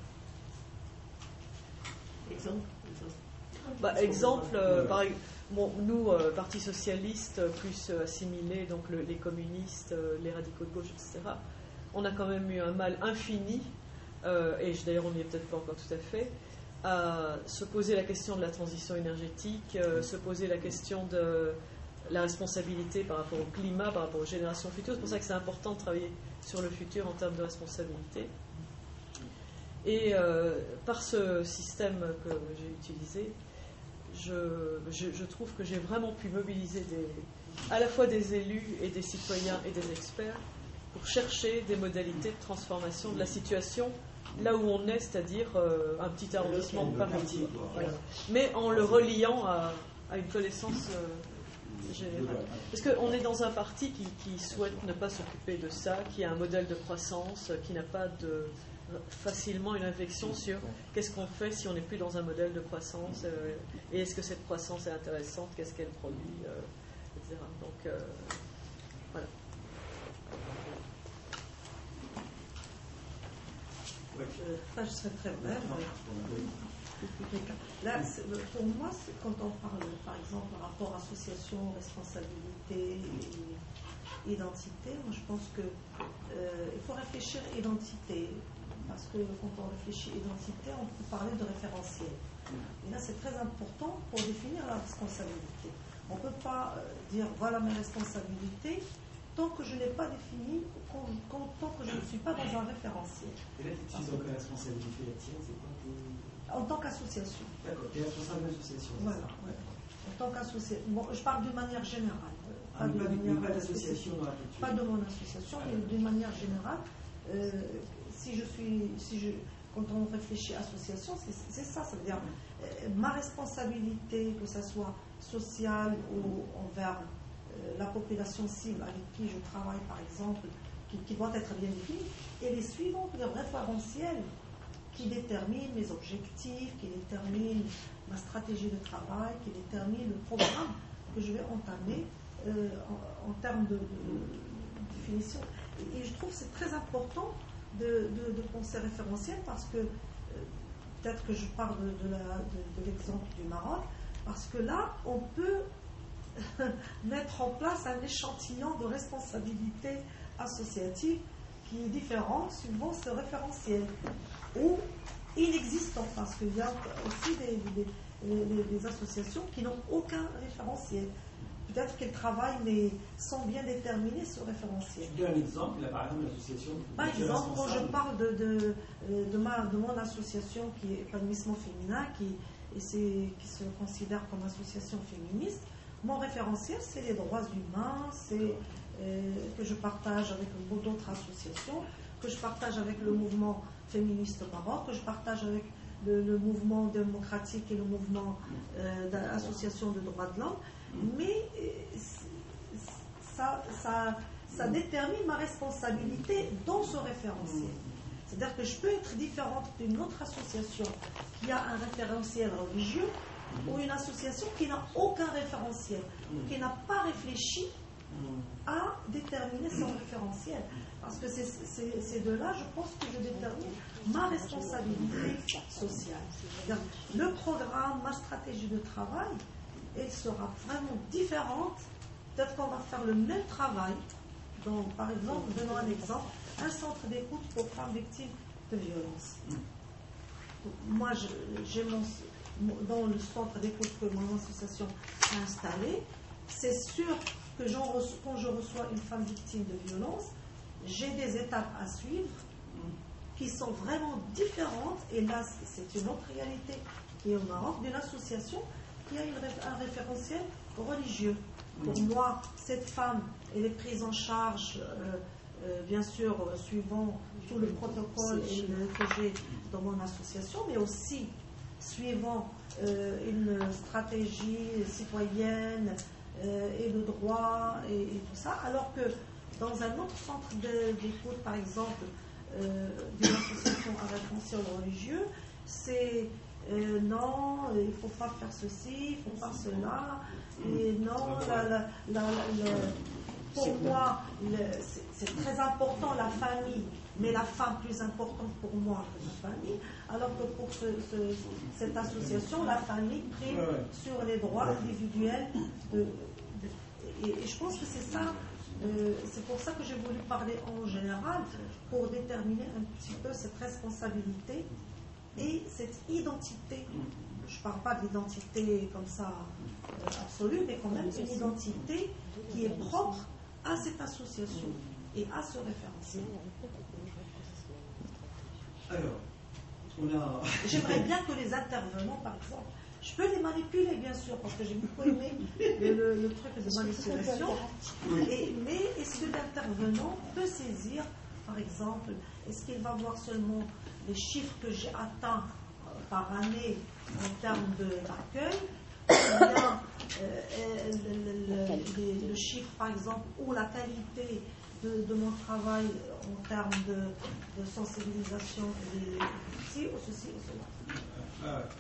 Exemple bah, Exemple, euh, par, bon, nous, euh, Parti Socialiste, plus euh, assimilés, donc le, les communistes, euh, les radicaux de gauche, et cetera, on a quand même eu un mal infini, euh, et d'ailleurs on n'y est peut-être pas encore tout à fait, à se poser la question de la transition énergétique, euh, se poser la question de la responsabilité par rapport au climat, par rapport aux générations futures. C'est pour ça que c'est important de travailler sur le futur en termes de responsabilité. Et euh, par ce système que j'ai utilisé, je, je, je trouve que j'ai vraiment pu mobiliser des, à la fois des élus et des citoyens et des experts pour chercher des modalités de transformation de la situation là où on est, c'est-à-dire euh, un petit arrondissement de Paris. Voilà. Mais en le reliant à, à une connaissance euh, générale. Parce qu'on est dans un parti qui, qui souhaite ne pas s'occuper de ça, qui a un modèle de croissance, qui n'a pas de, facilement une réflexion sur qu'est-ce qu'on fait si on n'est plus dans un modèle de croissance, euh, et est-ce que cette croissance est intéressante, qu'est-ce qu'elle produit, euh, et cetera. Donc, euh, voilà. Euh, ça, je serais très brève. Là, pour moi, quand on parle, par exemple, par rapport à association, responsabilité et identité, moi, je pense qu'il euh, faut réfléchir identité, parce que quand on réfléchit identité, on peut parler de référentiel. Et là, c'est très important pour définir la responsabilité. On ne peut pas dire voilà mes responsabilités tant que je n'ai pas défini, quand, quand, tant que je ne suis pas dans un référentiel. Et là, tu utilises donc la responsabilité la tienne, c'est quoi pour... En tant qu'association. D'accord, tu es responsable d'une association, c'est voilà, ça ouais. En tant qu'association. Bon, je parle d'une manière générale. Ah, pas, de pas d'association dans la culture. Pas de mon association, ah, mais d'une manière générale. Euh, si je suis... Si je, quand on réfléchit à association, c'est ça, ça veut dire euh, ma responsabilité, que ce soit sociale ou envers la population cible avec qui je travaille, par exemple, qui, qui doit être bien définie, et les suivantes, les référentiels qui déterminent mes objectifs, qui déterminent ma stratégie de travail, qui déterminent le programme que je vais entamer euh, en, en termes de, de, de définition. Et, et je trouve que c'est très important de, de, de penser référentiel parce que, euh, peut-être que je parle de, de, la, de, de l'exemple du Maroc, parce que là, on peut mettre en place un échantillon de responsabilité associative qui est différent suivant ce référentiel ou inexistant, parce qu'il y a aussi des, des, des, des associations qui n'ont aucun référentiel. Peut-être qu'elles travaillent mais sans bien déterminer ce référentiel. Tu donnes un exemple, là, par exemple, l'association. Par exemple, quand je parle de, de, de, ma, de mon association qui est épanouissement féminin, qui, et qui se considère comme association féministe, mon référentiel, c'est les droits humains, c'est euh, que je partage avec d'autres associations, que je partage avec le mouvement féministe Maroc, que je partage avec le, le mouvement démocratique et le mouvement euh, d'association de droits de l'homme, mais euh, ça, ça, ça détermine ma responsabilité dans ce référentiel. C'est-à-dire que je peux être différente d'une autre association qui a un référentiel religieux ou une association qui n'a aucun référentiel, qui n'a pas réfléchi à déterminer son référentiel. Parce que c'est, c'est, c'est de là, je pense, que je détermine ma responsabilité sociale. C'est-à-dire, le programme, ma stratégie de travail, elle sera vraiment différente. Peut-être qu'on va faire le même travail. Donc, par exemple, donnons un exemple, un centre d'écoute pour femmes victimes de violences. Donc, moi, je, j'ai mon, dans le centre d'écoute que mon association a installé, c'est sûr que j'en reçois, quand je reçois une femme victime de violence, j'ai des étapes à suivre qui sont vraiment différentes. Et là, c'est une autre réalité qui est au Maroc, d'une association qui a une, un référentiel religieux. Pour moi, cette femme, elle est prise en charge, euh, euh, bien sûr, euh, suivant tout le protocole et le, que j'ai dans mon association, mais aussi suivant euh, une stratégie citoyenne euh, et le droit et, et tout ça, alors que dans un autre centre de, d'écoute, par exemple, euh, d'une association à référentiel religieux, c'est euh, non, il ne faut pas faire ceci, il ne faut pas cela, et non, la, la, la, la, pour moi, le, c'est, c'est très important la famille, mais la femme plus importante pour moi que la famille, alors que pour ce, ce, cette association, la famille prime sur les droits individuels. De, de, et, et je pense que c'est ça. Euh, c'est pour ça que j'ai voulu parler en général, pour déterminer un petit peu cette responsabilité et cette identité. Je ne parle pas de l'identité comme ça euh, absolue, mais quand même une identité qui est propre à cette association et à ce référentiel. Alors, on a... J'aimerais bien que les intervenants, par exemple, je peux les manipuler, bien sûr, parce que j'ai beaucoup aimé le, le, le truc de manipulation. Et, mais est-ce que l'intervenant peut saisir, par exemple, est-ce qu'il va voir seulement les chiffres que j'ai atteints euh, par année en termes de, d'accueil, ou bien euh, le, le, le, le chiffre, par exemple, ou la qualité de, de mon travail en termes de, de sensibilisation des ceci ou ceci ou cela. Ah.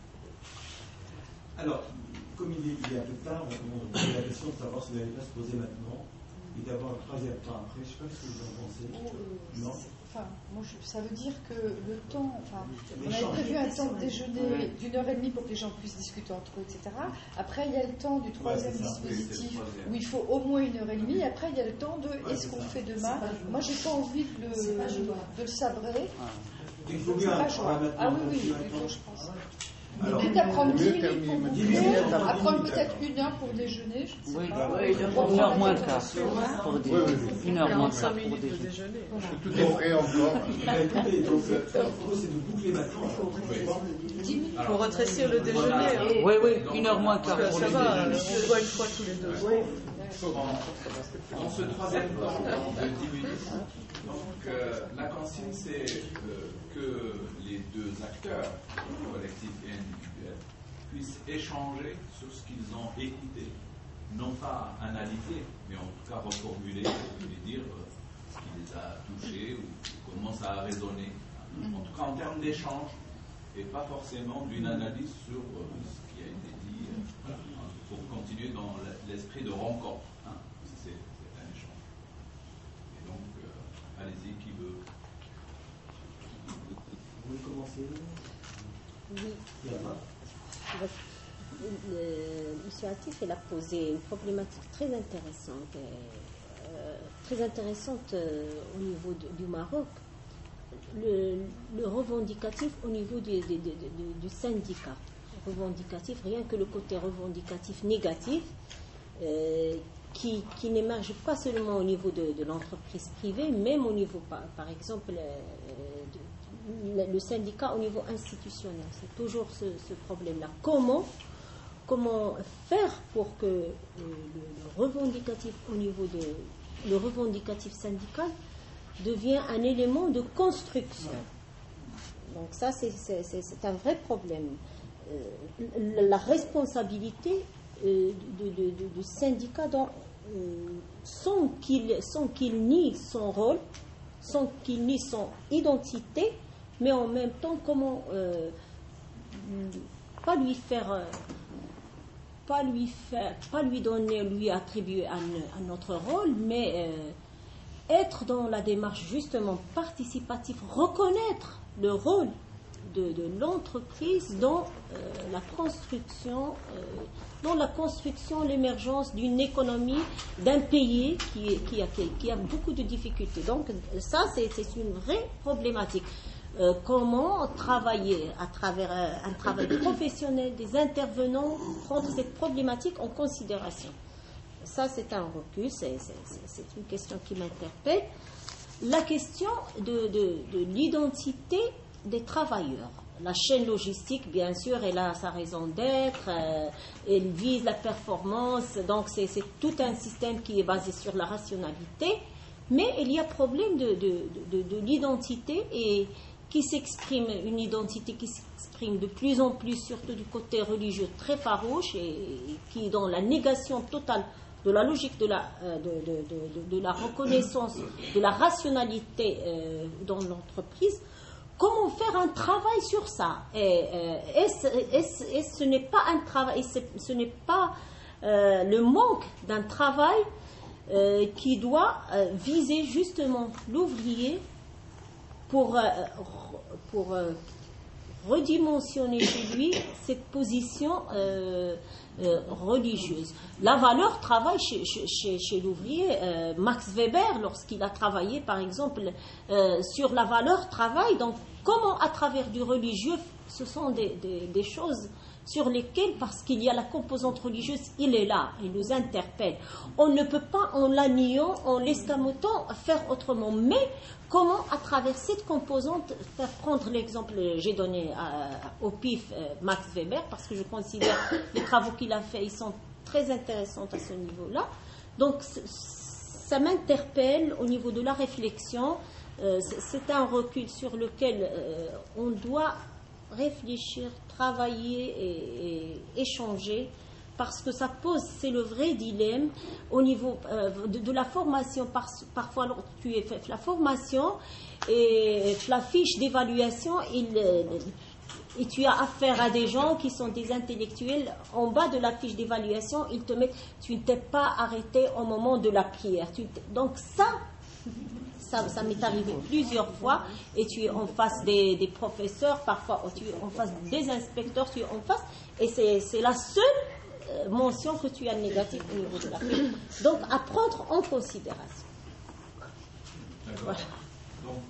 Alors, comme il est, il est un peu tard, on a la question de savoir si vous n'allez pas se poser maintenant et d'avoir un troisième temps après. Je ne sais pas ce que vous en pensez. Oh, non Enfin, moi, je, ça veut dire que le temps, enfin, on avait prévu un temps de déjeuner d'une heure et demie pour que les gens puissent discuter entre eux, et cetera. Après, il y a le temps du troisième ouais, dispositif oui, où il faut au moins une heure et demie. Après, il y a le temps de ouais, est-ce qu'on ça. fait demain. Moi, j'ai pas envie de le, de le sabrer. Il faut bien un Ah oui, oui, plutôt, je pense. Peut-être à prendre dix minutes pour boucler, à prendre peut-être une heure pour déjeuner, je ne sais oui, pas. Oui, une heure moins quart pour déjeuner. Une heure moins quart pour déjeuner. Tout est prêt encore. Donc, c'est de boucler maintenant. Il faut rétrécir le déjeuner. Oui, oui, une heure moins quart pour déjeuner. Ça va, on voit une fois tous les deux jours. Dans ce troisième temps de dix minutes, donc, euh, la consigne, c'est euh, que les deux acteurs, collectifs et individuels, puissent échanger sur ce qu'ils ont écouté. Non pas analyser, mais en tout cas reformuler et dire euh, ce qui les a touchés ou comment ça a résonné. En tout cas, en termes d'échange, et pas forcément d'une analyse sur euh, ce qui a été dit, euh, pour continuer dans l'esprit de rencontre. Hein, c'est, c'est un échange. Et donc, euh, allez-y, qui veut. Vous voulez commencer? Oui. Monsieur Atif, il a posé une problématique très intéressante, euh, très intéressante euh, au niveau de, du Maroc. Le, le revendicatif au niveau du, du, du, du syndicat. Revendicatif, rien que le côté revendicatif négatif, euh, qui, qui n'émerge pas seulement au niveau de, de l'entreprise privée, même au niveau, par, par exemple, euh, de, le syndicat au niveau institutionnel. C'est toujours ce, ce problème-là. Comment, comment faire pour que euh, le, le revendicatif au niveau de le revendicatif syndical devient un élément de construction. Donc ça, c'est, c'est, c'est, c'est un vrai problème. Euh, la responsabilité euh, du, du, du, du syndicat, dans, euh, sans, qu'il, sans qu'il nie son rôle, sans qu'il nie son identité, mais en même temps, comment euh, pas lui faire... Euh, pas lui faire, pas lui donner, lui attribuer un, un autre rôle, mais euh, être dans la démarche justement participative, reconnaître le rôle de, de l'entreprise dans euh, la construction, euh, dans la construction, l'émergence d'une économie, d'un pays qui, qui, a, qui a beaucoup de difficultés. Donc ça, c'est, c'est une vraie problématique. Euh, comment travailler à travers un, un travail professionnel, des intervenants, prendre cette problématique en considération. Ça, c'est un recul, c'est, c'est, c'est une question qui m'interpelle. La question de, de, de l'identité des travailleurs. La chaîne logistique, bien sûr, elle a sa raison d'être, euh, elle vise la performance, donc c'est, c'est tout un système qui est basé sur la rationalité, mais il y a problème de, de, de, de l'identité et qui s'exprime, une identité qui s'exprime de plus en plus, surtout du côté religieux très farouche, et, et qui est dans la négation totale de la logique de la, euh, de, de, de, de la reconnaissance, de la rationalité euh, dans l'entreprise. Comment faire un travail sur ça? Et, euh, est-ce, est-ce, est-ce, ce n'est pas un travail, ce n'est pas euh, le manque d'un travail euh, qui doit euh, viser justement l'ouvrier pour, euh, pour euh, redimensionner chez lui cette position euh, euh, religieuse. La valeur travail chez, chez, chez l'ouvrier. Euh, Max Weber, lorsqu'il a travaillé par exemple euh, sur la valeur travail, donc comment à travers du religieux, ce sont des, des, des choses sur lesquelles, parce qu'il y a la composante religieuse, il est là, il nous interpelle. On ne peut pas, en la niant, en l'escamotant, faire autrement. Mais comment, à travers cette composante, faire prendre l'exemple, j'ai donné à, au pif euh, Max Weber, parce que je considère les travaux qu'il a faits, ils sont très intéressants à ce niveau-là. Donc, ça m'interpelle au niveau de la réflexion. Euh, c'est un recul sur lequel euh, on doit réfléchir, travailler et, et échanger, parce que ça pose, c'est le vrai dilemme au niveau euh, de, de la formation. Par, parfois, tu es fait la formation et la fiche d'évaluation, il, et tu as affaire à des gens qui sont des intellectuels. En bas de la fiche d'évaluation, ils te mettent, tu ne t'es pas arrêté au moment de la prière. Tu donc ça, Ça, ça m'est arrivé plusieurs fois, et tu es en face des, des professeurs, parfois tu es en face des inspecteurs, tu es en face, et c'est, c'est la seule euh, mention que tu as négative au niveau de la fiche. Donc, à prendre en considération. D'accord. Voilà. Donc,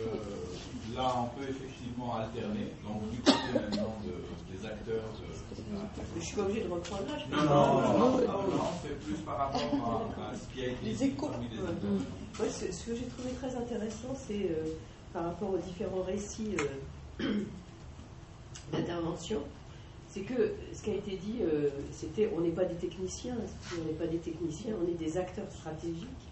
euh, là, on peut effectivement alterner. Donc, du côté maintenant de, des acteurs de... Je ne suis pas obligée de reprendre là. Non, non, non, non, non, c'est plus par rapport à, à ce qui a été les dit échos. parmi les Ouais. acteurs. Ouais, ce, ce que j'ai trouvé très intéressant, c'est euh, par rapport aux différents récits euh, d'intervention, c'est que ce qui a été dit, euh, c'était on n'est pas des techniciens, on n'est pas des techniciens, on est des acteurs stratégiques.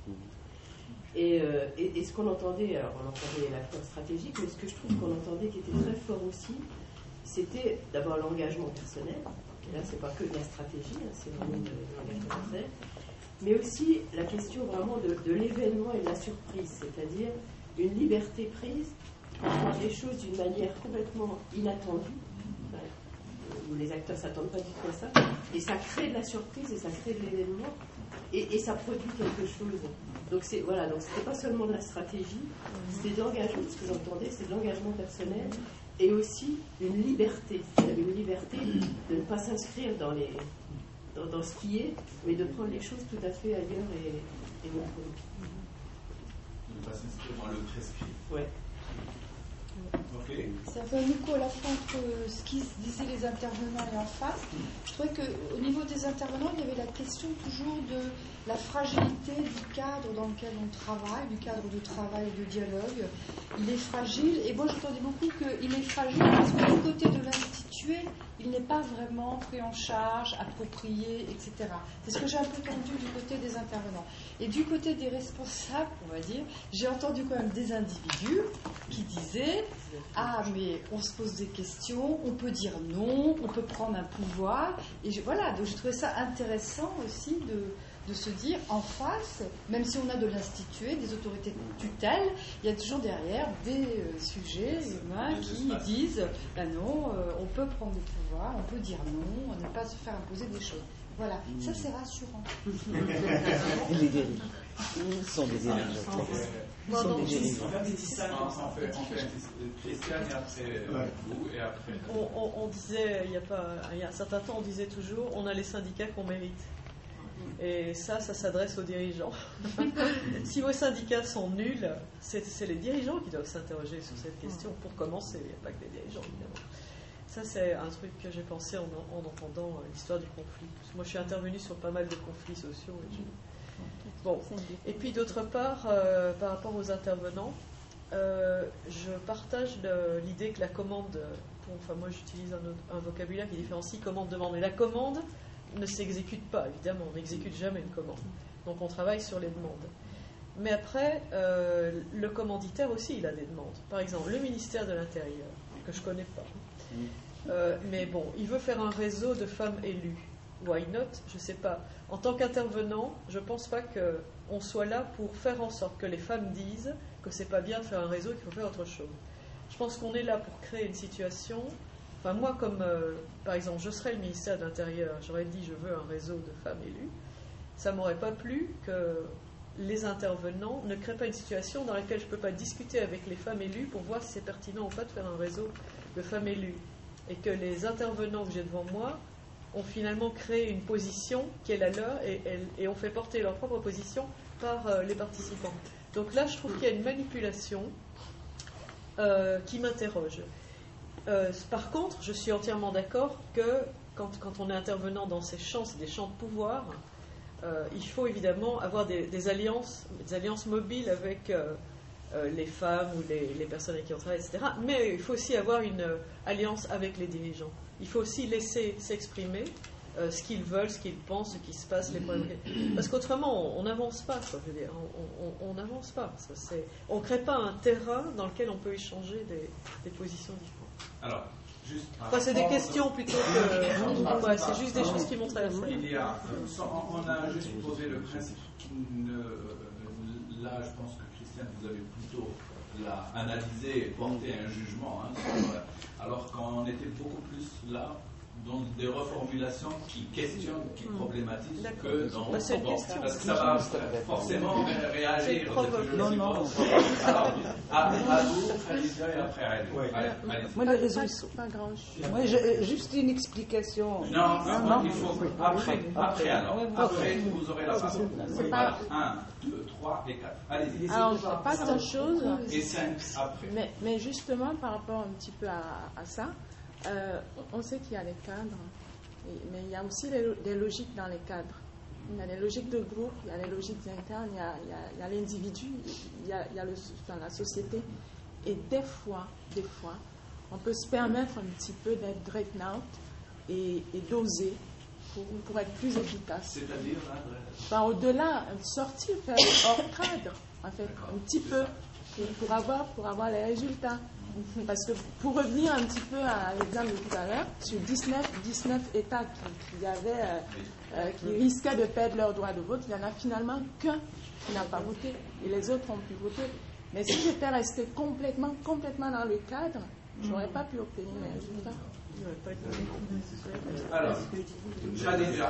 Et, euh, et, et ce qu'on entendait, alors on entendait l'acteur stratégique, mais ce que je trouve qu'on entendait qui était très fort aussi, c'était d'abord l'engagement personnel. Et là, c'est pas que de la stratégie, hein, c'est vraiment de, de l'engagement personnel. Mais aussi la question vraiment de, de l'événement et de la surprise, c'est-à-dire une liberté prise pour faire les choses d'une manière complètement inattendue, où les acteurs ne s'attendent pas du tout à ça, et ça crée de la surprise et ça crée de l'événement, et, et ça produit quelque chose. Donc c'est voilà, donc c'était pas seulement de la stratégie, c'était de l'engagement, ce que j'entendais, c'est de l'engagement personnel, et aussi une liberté, une liberté de ne pas s'inscrire dans les Dans, dans ce qui est, mais de prendre les choses tout à fait ailleurs et, et non produit. De ne pas s'inscrire dans le prescrit. Ouais. Ok. Ça fait un écho à la fois entre ce qu'ils disaient les intervenants et en face. Je trouvais qu'au niveau des intervenants, il y avait la question toujours de la fragilité du cadre dans lequel on travaille, du cadre de travail et de dialogue. Il est fragile, et moi j'entendais beaucoup qu'il est fragile parce que du côté de l'institué, il n'est pas vraiment pris en charge, approprié, et cetera. C'est ce que j'ai un peu entendu du côté des intervenants. Et du côté des responsables, on va dire, j'ai entendu quand même des individus qui disaient « Ah, mais on se pose des questions, on peut dire non, on peut prendre un pouvoir. » Et je, voilà, donc je trouvais ça intéressant aussi de... de se dire, en face, même si on a de l'institué, des autorités de tutelle, il y a toujours derrière des euh, sujets humains qui disent, ben non, euh, on peut prendre le pouvoir, on peut dire non, ne pas se faire imposer des choses. Voilà, ça c'est rassurant. Les dérives. Ils sont des dérives. Ils sont des dérives. En fait, Christiane et après vous et après. On, on, on disait, il y a pas, il y a un certain temps, on disait toujours, on a les syndicats qu'on mérite. Et ça, ça s'adresse aux dirigeants. Si vos syndicats sont nuls, c'est, c'est les dirigeants qui doivent s'interroger sur cette question. Pour commencer, il n'y a pas que les dirigeants, évidemment. Ça, c'est un truc que j'ai pensé en, en entendant l'histoire du conflit. Parce que moi, je suis intervenue sur pas mal de conflits sociaux. Et, je... bon. Et puis, d'autre part, euh, par rapport aux intervenants, euh, je partage le, l'idée que la commande, pour, enfin, moi, j'utilise un, autre, un vocabulaire qui différencie commande-demande. Mais la commande ne s'exécute pas, évidemment, on n'exécute jamais une commande. Donc on travaille sur les demandes. Mais après, euh, le commanditaire aussi, il a des demandes. Par exemple, le ministère de l'Intérieur, que je ne connais pas. Euh, mais bon, il veut faire un réseau de femmes élues. Why not? Je ne sais pas. En tant qu'intervenant, je ne pense pas qu'on soit là pour faire en sorte que les femmes disent que ce n'est pas bien de faire un réseau, qu'il faut faire autre chose. Je pense qu'on est là pour créer une situation... Enfin, moi, comme, euh, par exemple, je serais le ministère de l'Intérieur, j'aurais dit je veux un réseau de femmes élues, ça ne m'aurait pas plu que les intervenants ne créent pas une situation dans laquelle je ne peux pas discuter avec les femmes élues pour voir si c'est pertinent ou pas de faire un réseau de femmes élues. Et que les intervenants que j'ai devant moi ont finalement créé une position qui est la leur et, et, et ont fait porter leur propre position par euh, les participants. Donc là, je trouve qu'il y a une manipulation euh, qui m'interroge. Euh, par contre, je suis entièrement d'accord que quand, quand on est intervenant dans ces champs, c'est des champs de pouvoir, euh, il faut évidemment avoir des, des, alliances, des alliances mobiles avec euh, euh, les femmes ou les, les personnes avec qui on travaille, et cetera. Mais il faut aussi avoir une euh, alliance avec les dirigeants. Il faut aussi laisser s'exprimer euh, ce qu'ils veulent, ce qu'ils pensent, ce qui se passe, les problèmes. Parce qu'autrement, on n'avance pas, quoi, je veux dire. On n'avance pas. Parce que c'est, on ne crée pas un terrain dans lequel on peut échanger des, des positions différentes. Alors, juste enfin, c'est des questions plutôt que. Ouais, c'est juste des choses qui m'ont traversé. Il y a, on a juste posé le principe. Là, je pense que Christiane, vous avez plutôt là, analysé et porté un jugement. Hein, sur, alors qu'on était beaucoup plus là dans des reformulations qui questionnent, qui problématisent que dans bah, c'est bon, question. Parce que ça va forcément réagir. Non, non. Alors, à, à vous, Khadija et après à elle. Ouais. Allez, allez. Moi, les réseaux pas, pas grand chose. Moi, je, juste une explication. Non, non, non, il faut. Après, après alors. Après, vous aurez la parole. C'est pas un, deux, trois et quatre. Allez-y. Alors, je passe à autre chose. Et cinq après. Mais, mais justement, par rapport un petit peu à, à ça, euh, on sait qu'il y a les cadres, mais il y a aussi les, des logiques dans les cadres. Il y a les logiques de groupe, il y a les logiques internes, il y a, il y a, il y a l'individu, il y a, il y a le, enfin, la société. Et des fois, des fois, on peut se permettre un petit peu d'être dreadnought et, et d'oser pour, pour être plus efficace. C'est-à-dire, là, enfin, au-delà, sortir, faire hors cadre, en fait, un petit peu, pour, pour, avoir, pour avoir les résultats. Parce que pour revenir un petit peu à l'exemple de tout à l'heure, sur dix-neuf, dix-neuf États qui, qui, avaient, euh, euh, qui risquaient de perdre leur droit de vote, il n'y en a finalement qu'un qui n'a pas voté et les autres ont pu voter. Mais si j'étais restée complètement, complètement dans le cadre, je n'aurais pas pu obtenir les résultats. Alors, Khadija.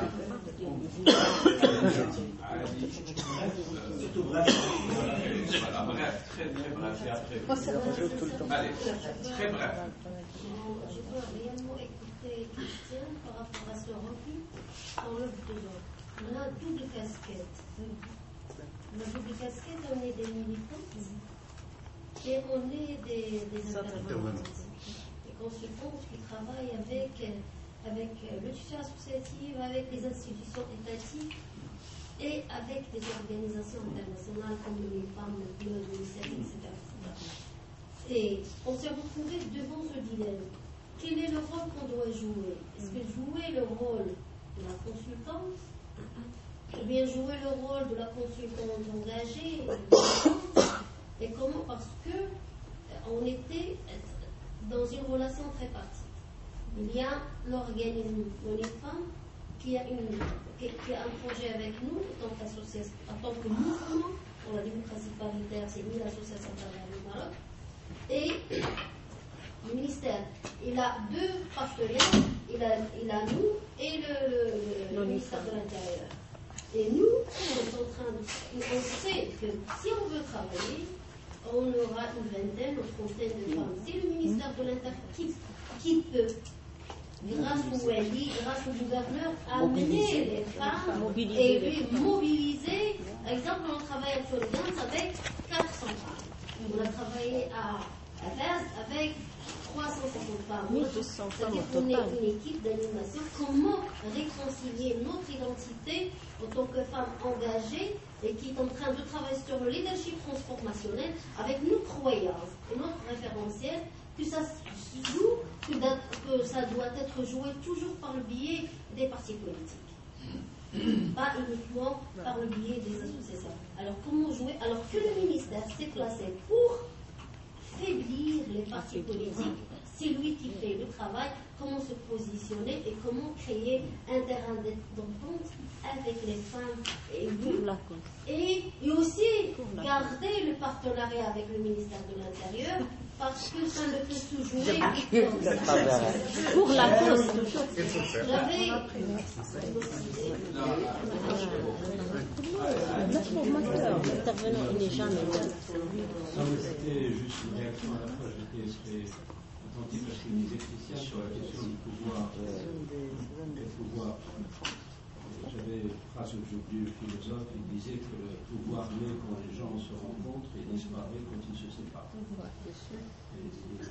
Surtout bref. Voilà, bref, très très bref et après. Allez, très bref. Je veux réellement écouter Christiane par rapport à ce refus dans l'œuvre de l'autre. On a double casquette. La double casquette, on est des militants et on est des, des intervenants. Consultants qui travaillent avec, avec le tissu associatif, avec les institutions étatiques et avec des organisations internationales comme les femmes, l'UNICEF, et cetera, et cetera. Et on s'est retrouvé devant ce dilemme. quel est le rôle qu'on doit jouer? Est-ce que jouer le rôle de la consultante, ou bien jouer le rôle de la consultante engagée? Et comment? Parce que on était dans une relation très partie. Il y a l'organisme ONIFEM qui a, une, qui, qui a un projet avec nous en tant qu'association, en tant que mouvement pour la démocratie paritaire, c'est nous l'association paritaire du Maroc. Et le ministère, il a deux partenaires, il a, il a nous et le, le, le ministère de l'Intérieur. Et nous, on est en train de, on sait que si on veut travailler, on aura une vingtaine ou trentaine de femmes. C'est le ministère de l'Intérieur qui, qui peut, grâce au Wali, grâce au gouverneur, amener les femmes mobiliser et les mobiliser. Par exemple, on travaille à Tolgans avec quatre cents femmes. On a travaillé à, à Fès avec trois cent cinquante femmes. C'est-à-dire qu'on est une équipe d'animation. Comment réconcilier notre identité en tant que femme engagée et qui est en train de travailler sur le leadership transformationnel avec nos croyances et notre référentiel, que ça se joue, que, que ça doit être joué toujours par le biais des partis politiques, pas uniquement par le biais des associations. Alors comment jouer? Alors que le ministère s'est placé pour faiblir les partis politiques, c'est lui qui fait le travail, comment se positionner et comment créer un terrain d'entente avec les femmes et nous. Et, et aussi garder le partenariat avec le ministère de l'Intérieur, parce que ça ne peut se jouer pour la cause toujours. J'avais notre formateur, l'intervenant, il n'est jamais là. C'était juste une réaction à la fois, j'étais très attentif à ce qu'il disait Christian sur la question du pouvoir. Du pouvoir. J'avais une phrase aujourd'hui, le philosophe, il disait que le pouvoir naît quand les gens se rencontrent et disparaît quand ils se séparent. Et,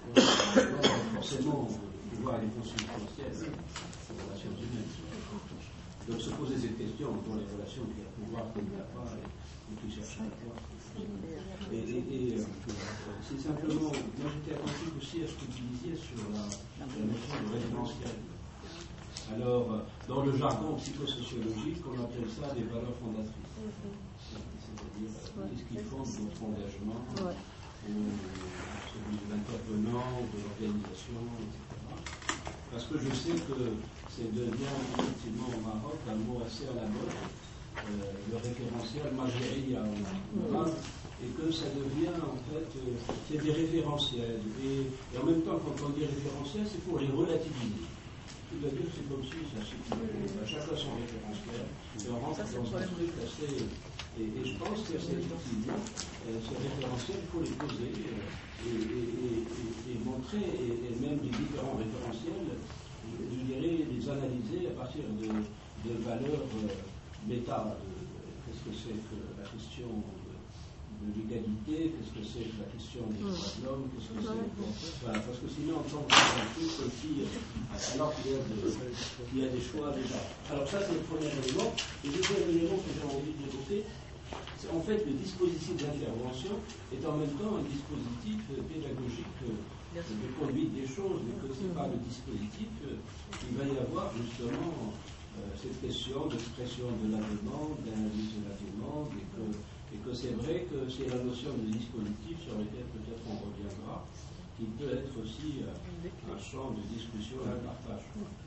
et, forcément, le pouvoir est consubstantiel aux relations humaines. Donc se poser cette question pour les relations qu'il y a pouvoir, qu'il n'y a pas, et qui cherchent à pouvoir. Et, et, et c'est simplement, moi j'étais attentif aussi à ce que tu disais sur la, la notion de référentiel. Alors, dans le jargon psychosociologique, on appelle ça des valeurs fondatrices. C'est-à-dire, qu'est-ce qui fonde notre engagement, ouais. ou celui de l'intervenant, de l'organisation, et cetera. Parce que je sais que c'est devient effectivement au Maroc un mot assez à la mode, euh, le référentiel Majéria en Maroc, et que ça devient en fait, euh, c'est des référentiels. Et, et en même temps, quand on dit référentiel, c'est pour les relativiser. C'est-à-dire que c'est comme si ça mmh. chacun son référentiel, et on rentre dans un truc assez. Et, et je pense que c'est effectivement, euh, ces référentiels, il faut les poser euh, et, et, et, et montrer, et, et même les différents référentiels, je, je dirais, les analyser à partir de, de valeurs euh, méta. Qu'est-ce que c'est que la question de l'égalité, qu'est-ce que c'est que la question des droits de l'homme, qu'est-ce que c'est que... Voilà, parce que sinon on tombe dans un truc qui, alors qu'il y, y a des choix déjà. Alors ça c'est le premier élément. Le deuxième élément que j'ai envie de développer, c'est en fait le dispositif d'intervention est en même temps un dispositif pédagogique de conduite des choses, mais que ce n'est pas le dispositif, il va y avoir justement euh, cette question d'expression de la demande, d'analyse de la demande, et que Et que c'est vrai que c'est la notion de dispositif sur laquelle peut-être on reviendra, qui peut être aussi euh, un champ de discussion et de partage.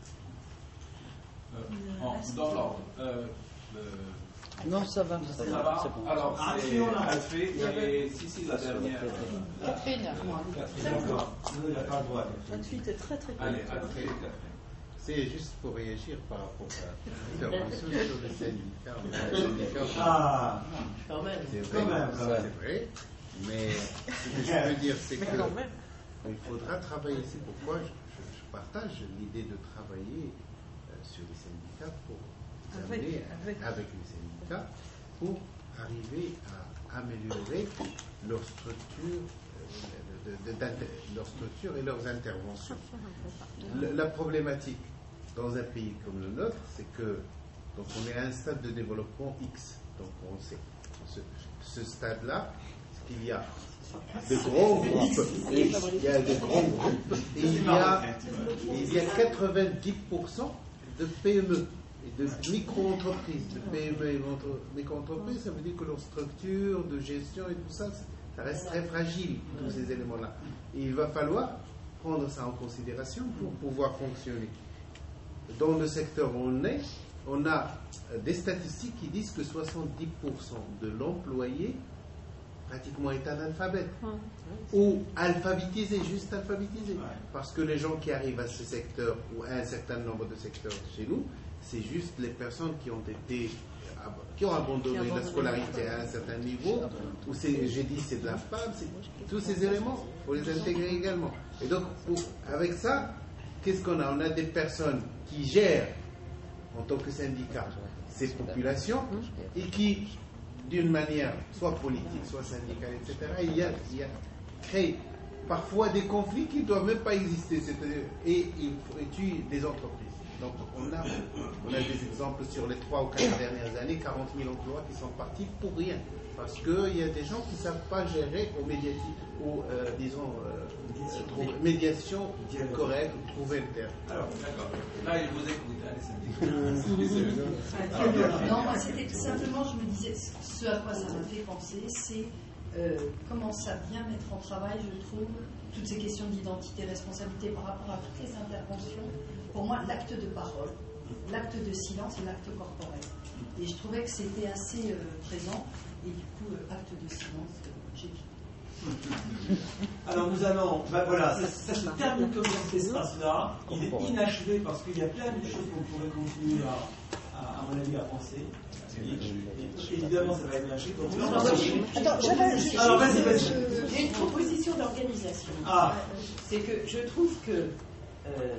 Euh, en, dans l'ordre. Euh, euh, non, ça va. Ça, ça va. Bon. Alors, c'est Alfé et Sissi, la dernière. Catherine. Catherine. Il n'y a pas le droit. Catherine était très très Allez, Alfé et Catherine. C'est juste pour réagir par rapport à l'intervention sur le syndicat. Ah, quand même. C'est vrai, quand même, quand même. c'est vrai. Mais ce que je veux dire, c'est qu'il faudra travailler. C'est pourquoi je, je, je partage l'idée de travailler euh, sur les syndicats pour avec, avec. avec les syndicats pour arriver à améliorer leur structure. De, de, de, leur structure et leurs interventions. Le, la problématique dans un pays comme le nôtre, c'est que donc on est à un stade de développement X, donc on sait. Ce, ce stade-là, qu'il y a de grands groupes, il y a de grands groupes, et il y a, il y a quatre-vingt-dix pour cent de P M E et de micro-entreprises. De P M E et micro-entreprises, ça veut dire que leur structure de gestion et tout ça, ça reste très fragile, tous ces éléments-là. Et il va falloir prendre ça en considération pour pouvoir fonctionner. Dans le secteur où on est, on a des statistiques qui disent que soixante-dix pour cent de l'employé pratiquement est analphabète ou alphabétisé, juste alphabétisé. Parce que les gens qui arrivent à ce secteur ou à un certain nombre de secteurs chez nous, c'est juste les personnes qui ont été qui ont abandonné la scolarité à un certain niveau, ou c'est, j'ai dit c'est de la femme, c'est tous ces éléments, il faut les intégrer également. Et donc, pour, avec ça, qu'est-ce qu'on a? On a des personnes qui gèrent, en tant que syndicat, ces populations, et qui, d'une manière, soit politique, soit syndicale, et cetera, il y a, il y a créé parfois des conflits qui ne doivent même pas exister, et ils tuent des entreprises. Donc on a, on a des exemples sur les trois ou quatre dernières années, quarante mille emplois qui sont partis pour rien. Parce qu'il y a des gens qui ne savent pas gérer au médiatique, ou euh, disons, euh, trouver, médiation correcte, ou trouver le terme. Alors, d'accord. Là, il vous écoute, allez, non, moi, c'était tout simplement, je me disais, ce à quoi ça m'a fait penser, c'est euh, comment ça vient mettre en travail, je trouve, toutes ces questions d'identité, responsabilité par rapport à toutes les interventions. Pour moi, l'acte de parole, l'acte de silence et l'acte corporel. Et je trouvais que c'était assez euh, présent. Et du coup, euh, acte de silence, euh, j'ai dit. Alors nous allons, ben voilà, ça, ça se termine comme dans cet espace-là. Il est inachevé parce qu'il y a plein de choses qu'on pourrait continuer à, à, à mon avis, à penser. Et, évidemment, ça va émerger. Donc, non, Attends, j'avais juste Alors, vas-y, vas-y. J'ai une proposition d'organisation. Ah. C'est que je trouve que euh,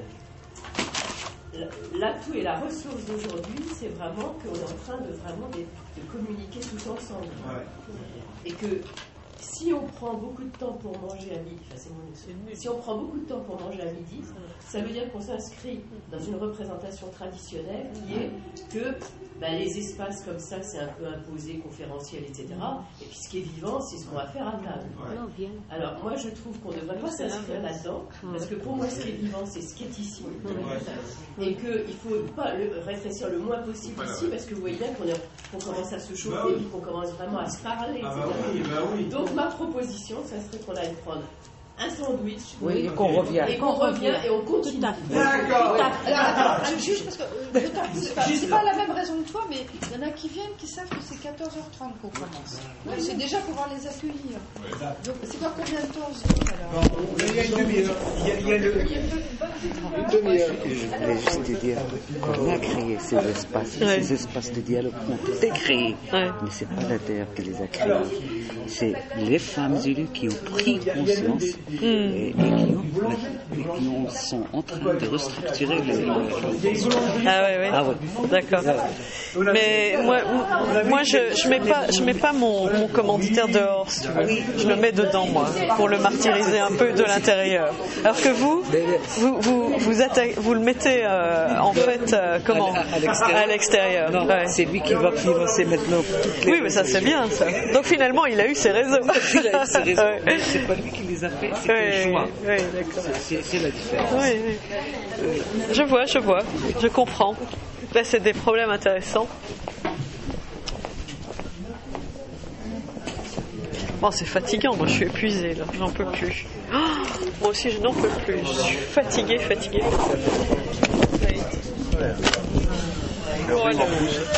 l'atout et la ressource d'aujourd'hui, c'est vraiment qu'on est en train de vraiment de, de communiquer tous ensemble. Ouais. Et que si on prend beaucoup de temps pour manger à midi, enfin c'est mon excuse, si on prend beaucoup de temps pour manger à midi, ça veut dire qu'on s'inscrit dans une représentation traditionnelle qui est que ben, les espaces comme ça, c'est un peu imposé, conférentiel, et cetera. Et puis ce qui est vivant, c'est ce qu'on va faire à table. Ouais. Alors moi, je trouve qu'on ne devrait pas s'inscrire là-dedans, parce que pour moi, ce qui est vivant, c'est ce qui est ici. Et qu'il ne faut pas le, réfléchir le moins possible ici, parce que vous voyez bien qu'on, est, qu'on commence à se chauffer, bah oui. Puis qu'on commence vraiment à se parler, et cetera. Ah bah oui, bah oui. Donc ma proposition, ça serait qu'on aille prendre un sandwich. Oui, et qu'on revient. Et qu'on revient et on continue. D'accord. Alors, juste parce que je ne dis pas la même raison que toi, mais il y en a qui viennent qui savent que c'est quatorze heures trente qu'on commence. Oui, c'est déjà pour pouvoir les accueillir. Donc, c'est pas combien de temps on se donne alors? Il y a une demi-heure. Il y a le. Une demi-heure. Je voulais juste te dire qu'on a créé ces espaces, ouais. ces espaces de dialogue ont été créés, ouais. Mais c'est pas l'A D R qui les a créés. C'est les femmes élues qui ont pris conscience. Mm. Et, et, qui ont, et qui ont, sont en train de restructurer les. les... Ah oui, oui. Ah, ouais. D'accord. Mais moi, moi je je mets pas, je mets pas mon, mon commanditaire dehors. Si tu veux. Je le mets dedans, moi, pour le martyriser un peu de l'intérieur. Alors que vous, vous, vous, vous, atta- vous le mettez euh, en fait, euh, comment à, à l'extérieur. À l'extérieur. Non, ouais. C'est lui qui va financer maintenant toutes les. Oui, mais ça c'est bien, ça. Donc finalement, il a eu ses réseaux. Il a eu ses réseaux. Ouais. C'est pas lui qui les a fait, c'est oui, un choix. Oui, d'accord. C'est, c'est la différence. Oui, oui. Je vois, je vois, je comprends. Là, c'est des problèmes intéressants. Bon, c'est fatigant, moi je suis épuisée, là, j'en peux plus. Oh, moi aussi, je n'en peux plus. Je suis fatiguée, fatiguée. fatiguée. Voilà.